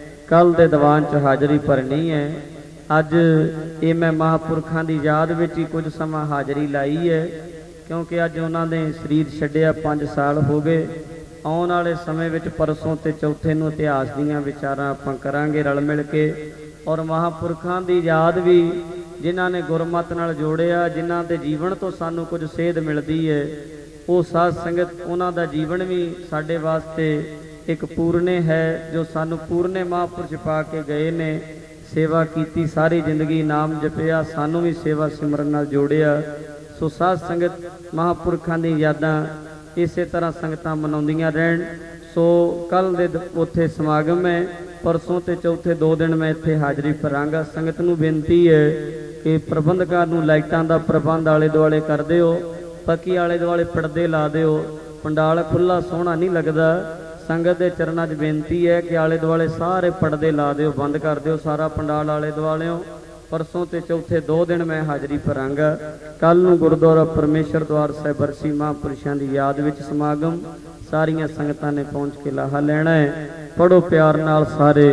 कल दे दीवान च हाज़री भरनी है। अज ये मैं महापुरखां दी याद विच ही कुछ समा हाज़री लाई है, क्योंकि अज उन्हां ने शरीर छड्डिया पाँच साल हो गए। आउण वाले समय विच परसों ते चौथे नूं इतिहास दीयां विचारां आपां करांगे रल मिल के। और महापुरखां दी याद भी जिन्हां ने गुरमत नाल जोड़िया, जिन्हां दे जीवन तो सानू कुछ सेध मिलदी है, वो साध संगत उन्हां दा जीवन भी साडे वास्ते एक पूरने है, जो सानू पूरने महापुरुष पा के गए ने। सेवा कीती सारी जिंदगी, नाम जपिया, सानू भी सेवा सिमरन नाल जोड़िया। सो साध संगत महापुरखां दी यादां इसे तरह संगतां मनाउंदियां रहन। सो कल दे उत्थे समागम है, परसों ते चौथे दो दिन मैं इत्थे हाज़री भरांगा। संगत नूं बेनती है कि प्रबंधकां नूं लाइटां दा प्रबंध आले दुआले कर दिओ, पक्की आले दुआले पड़दे ला दिओ। पंडाल खुला सोहना नहीं लगदा। संगत दे चरनां 'च बेनती है कि आले दुआले सारे पड़दे ला दिओ, बंद कर दिओ सारा पंडाल आले दुआलेओ। परसों ते चौथे दो दिन मैं हाज़री भरांगा। कल नूं गुरुद्वारा परमेश्वर द्वार साहिब बरसी महापुरुषां दी याद विच समागम। सारियां संगतां ने पहुँच के लाहा लैना है। पढ़ो प्यार नाल सारे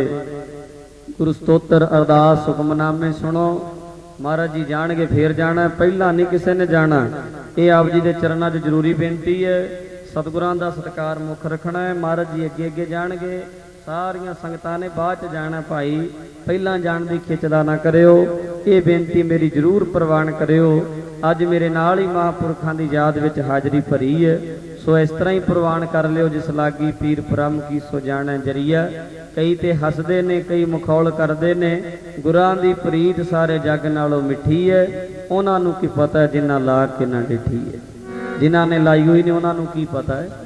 गुरु स्तोत्र अरदास हुक्मनामे सुनो। महाराज जी जाणगे फिर जाना, पहला नहीं किसी ने जाना। ये आप जी के चरणों 'च जरूरी बेनती है। सतगुरां दा सत्कार मुख रखना है। महाराज जी अगे अगे जाणगे, सारियां संगतां ने बाद च जाना। भाई पहला जाण दी खिचदा ना करियो, ये बेनती मेरी जरूर प्रवान करियो। अज मेरे नाल ही महापुरखां दी याद विच हाज़री भरी है। सो इस तरह ही प्रवान कर लियो, जिस लागी पीर ब्रह्म की सो जाने जरिया। कई ते हसदे ने, कई मखौल करदे ने। गुरां दी प्रीत सारे जग नालों मिठी है। उन्हां नूं की पता जिन्हां ला के ना डिठी है, जिन्हां ने लाई हुई ने उन्हां नूं की पता है।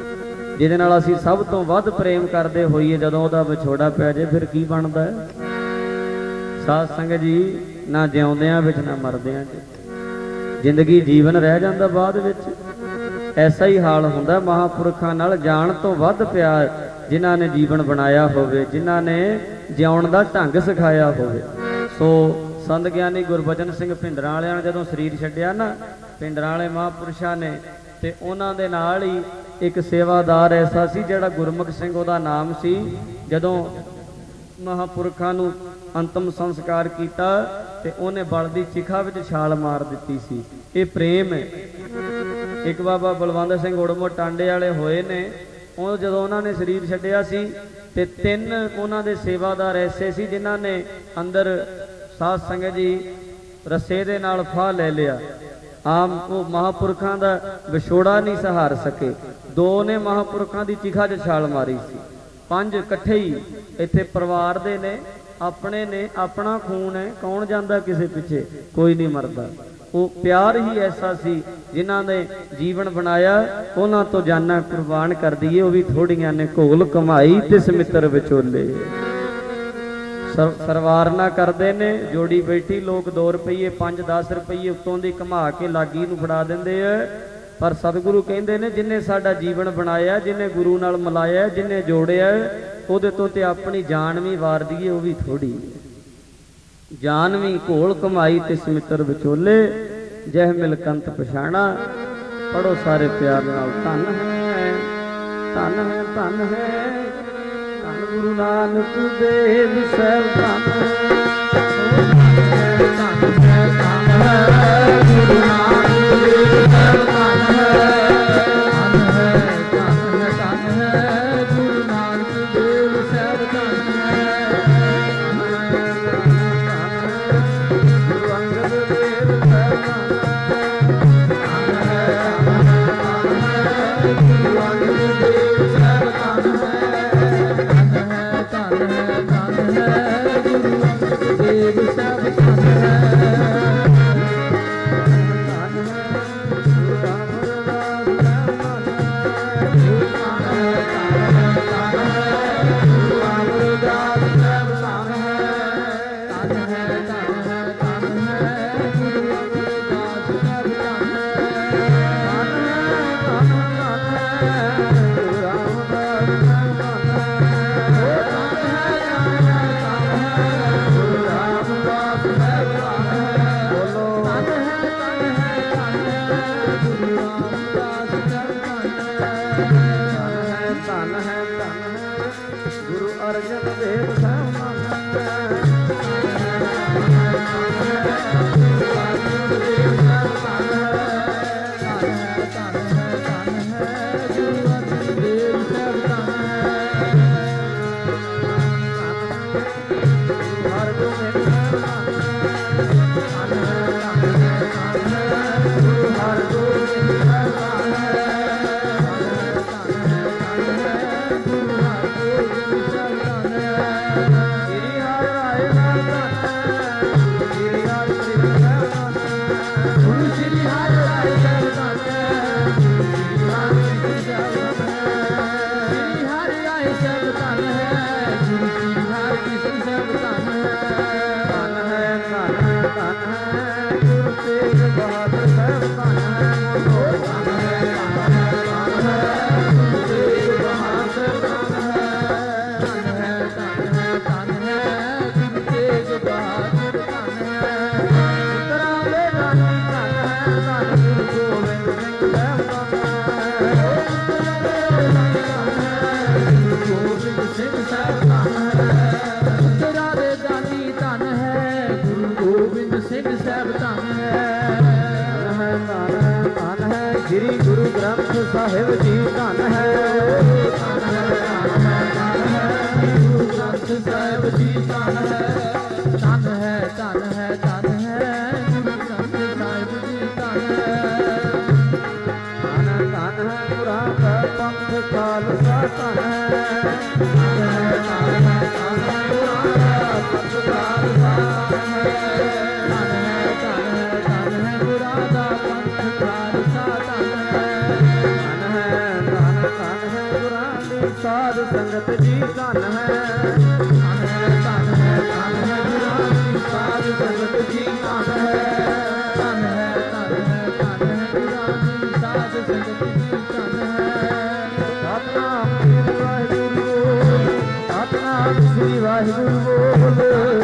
जिहदे नाल असीं सब तो वध प्रेम करदे होईए, जदों उहदा विछोड़ा पै जाए फिर की बनदा है। साध संगत जी ना जिउंदियां विच ना मरदियां च जिंदगी जीवन रह जांदा बाद विच। ऐसा ही हाल हुंदा महापुरखां नाल। जाण तो वध प्यार जिन्हां ने जीवन बनाया होवे, जिन्हां ने जिउण दा ढंग सिखाया होवे। सो संत ਗਿਆਨੀ गुरबचन सिंह भिंडरां वालियां ने जदों शरीर छड्डिया ना, भिंडरां वाले महापुरुषां ने, ते उन्हां दे नाल ही एक सेवादार ऐसा सी जिहड़ा गुरमुख सिंह उहदा नाम सी। जदों महापुरखां नूं अंतिम संस्कार किया ते उन्हें बलदी चिखा विच छाल मार दित्ती सी। ये प्रेम है। एक बाबा बलवंत सिंह उड़मो टांडे वाले होए ने, ਉਹ ਜਦੋਂ ਉਹਨਾਂ ਨੇ ਸਰੀਰ ਛੱਡਿਆ ਸੀ ਤੇ ਤਿੰਨ ਉਹਨਾਂ ਦੇ ਸੇਵਾਦਾਰ ਐਸੇ ਸੀ ਜਿਨ੍ਹਾਂ ਨੇ ਅੰਦਰ ਸਾਧ ਸੰਗਤ ਜੀ ਰੱਸੇ ਦੇ ਨਾਲ ਫਾਹ ਲੈ ਲਿਆ। ਆਮ ਉਹ ਮਹਾਂਪੁਰਖਾਂ ਦਾ ਵਿਛੋੜਾ ਨਹੀਂ ਸਹਾਰ ਸਕੇ। ਦੋ ਨੇ ਮਹਾਂਪੁਰਖਾਂ ਦੀ ਚਿਖਾ 'ਚ ਛਾਲ ਮਾਰੀ ਸੀ। ਪੰਜ ਇਕੱਠੇ ਹੀ ਇੱਥੇ ਪਰਿਵਾਰ ਦੇ ਨੇ, ਆਪਣੇ ਨੇ, ਆਪਣਾ ਖੂਨ ਹੈ, ਕੌਣ ਜਾਂਦਾ ਕਿਸੇ ਪਿੱਛੇ, ਕੋਈ ਨਹੀਂ ਮਰਦਾ। ਉਹ ਪਿਆਰ ਹੀ ਐਸਾ ਸੀ ਜਿਨ੍ਹਾਂ ਨੇ ਜੀਵਨ ਬਣਾਇਆ, ਉਹਨਾਂ ਤੋਂ ਜਾਨਾਂ ਕੁਰਬਾਨ ਕਰ ਦਈਏ। ਉਹ ਵੀ ਥੋੜੀਆਂ ਨੇ ਘੋਲ ਕਮਾਈ ਤਿਸ ਮਿੱਤਰ ਵਿਚੋਲੇ। ਸਰਵਾਰ ਨਾ ਕਰਦੇ ਨੇ, ਜੋੜੀ ਬੈਠੀ ਲੋਕ ਦੋ ਰੁਪਈਏ ਪੰਜ ਦਸ ਰੁਪਈਏ ਉੱਤੋਂ ਦੀ ਘੁਮਾ ਕੇ ਲਾਗੀ ਨੂੰ ਫੜਾ ਦਿੰਦੇ ਆ। ਪਰ ਸਤਿਗੁਰੂ ਕਹਿੰਦੇ ਨੇ ਜਿਨੇ ਸਾਡਾ ਜੀਵਨ ਬਣਾਇਆ, ਜਿਨੇ ਗੁਰੂ ਨਾਲ ਮਿਲਾਇਆ, ਜਿਨੇ ਜੋੜਿਆ, ਉਹਦੇ ਤੋਂ ਤੇ ਆਪਣੀ ਜਾਨ ਵੀ ਵਾਰ ਦਈਏ, ਉਹ ਵੀ ਥੋੜੀ। ਜਾਨਵੀ ਘੋਲ ਕਮਾਈ ਤਿਸ ਮਿੱਤਰ ਵਿਚੋਲੇ, ਜਹ ਮਿਲ ਕੰਤ ਪਛਾਣਾ। ਪੜੋ ਸਾਰੇ ਪਿਆਰ ਨਾਲ। ਧਨ ਹੈ ਧਨ ਹੈ ਧਨ ਹੈ ਧੰਨ ਗੁਰੂ ਨਾਨਕ ਦੇਵ ਸਾਹਿਬ। ਧਨ ਹੈ ਧਨ ਹੈ ਧਨ ਹੈ ਗੁਰੂ ਨਾਨਕ ਦੇਵ ਸਾਹਿਬ। ਧਨ ਹੈ ਧਨ ਹੈ ਧਨ ਹੈ ਧਨ ਹੈ ਗੁਰੂ ਨਾਨਕ ਦੇਵ ਸਾਹਿਬ। ਧਨ ਹੈ ਗੁਰੂ ਅੰਗਦ ਦੇਵ ਸਾਹਿਬ। ਧਨ ਹੈ ਗੁਰੂ ਅੰਗਦ ਦੇਵ ਸਾਹਿਬ। ਧਨ ਹੈ ਧਨ ਹੈ ਧਨ ਹੈ ਧਨ ਹੈ ਗੁਰੂ ਅੰਗਦ ਦੇਵ ਸਾਹਿਬ। ਧਨ ਹੈ श्री गुरु ग्रंथ साहिब जी। धन है धन है धन है धन है गुरु ग्रंथ साहिब जी। धन है धन है धन है धन है गुरु ग्रंथ साहिब जी। धन है धन धन है पुराण पंथ खालसा। धन है धन है धन है धन है पुराण पंथ खालसा। धन है धन है धन है धन है पुराण पंथ खालसा। साध संगत जी। धन है धन है धन है धन है गुरानी साध संगत जी। धन है धन है धन है धन है गुरानी साध संगत जी। धन है सतनाम श्री वाहिगुरु बोल। सतनाम श्री वाहिगुरु बोल।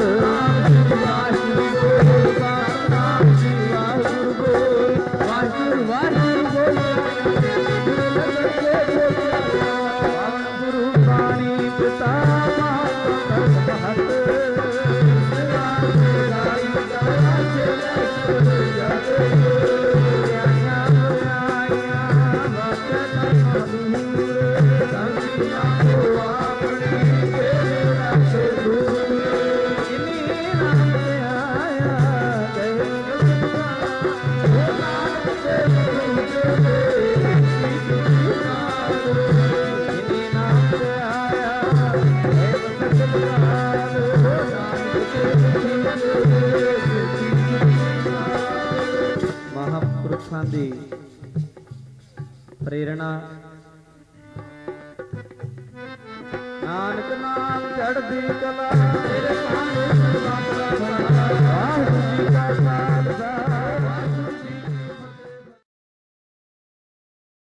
सतनाम श्री वाहिगुरु बोल। सतनाम श्री वाहिगुरु बोल। वाहिगुरु वाहिगुरु बोल। महापुरुषों की प्रेरणा। नानक नाम चढ़दी कला।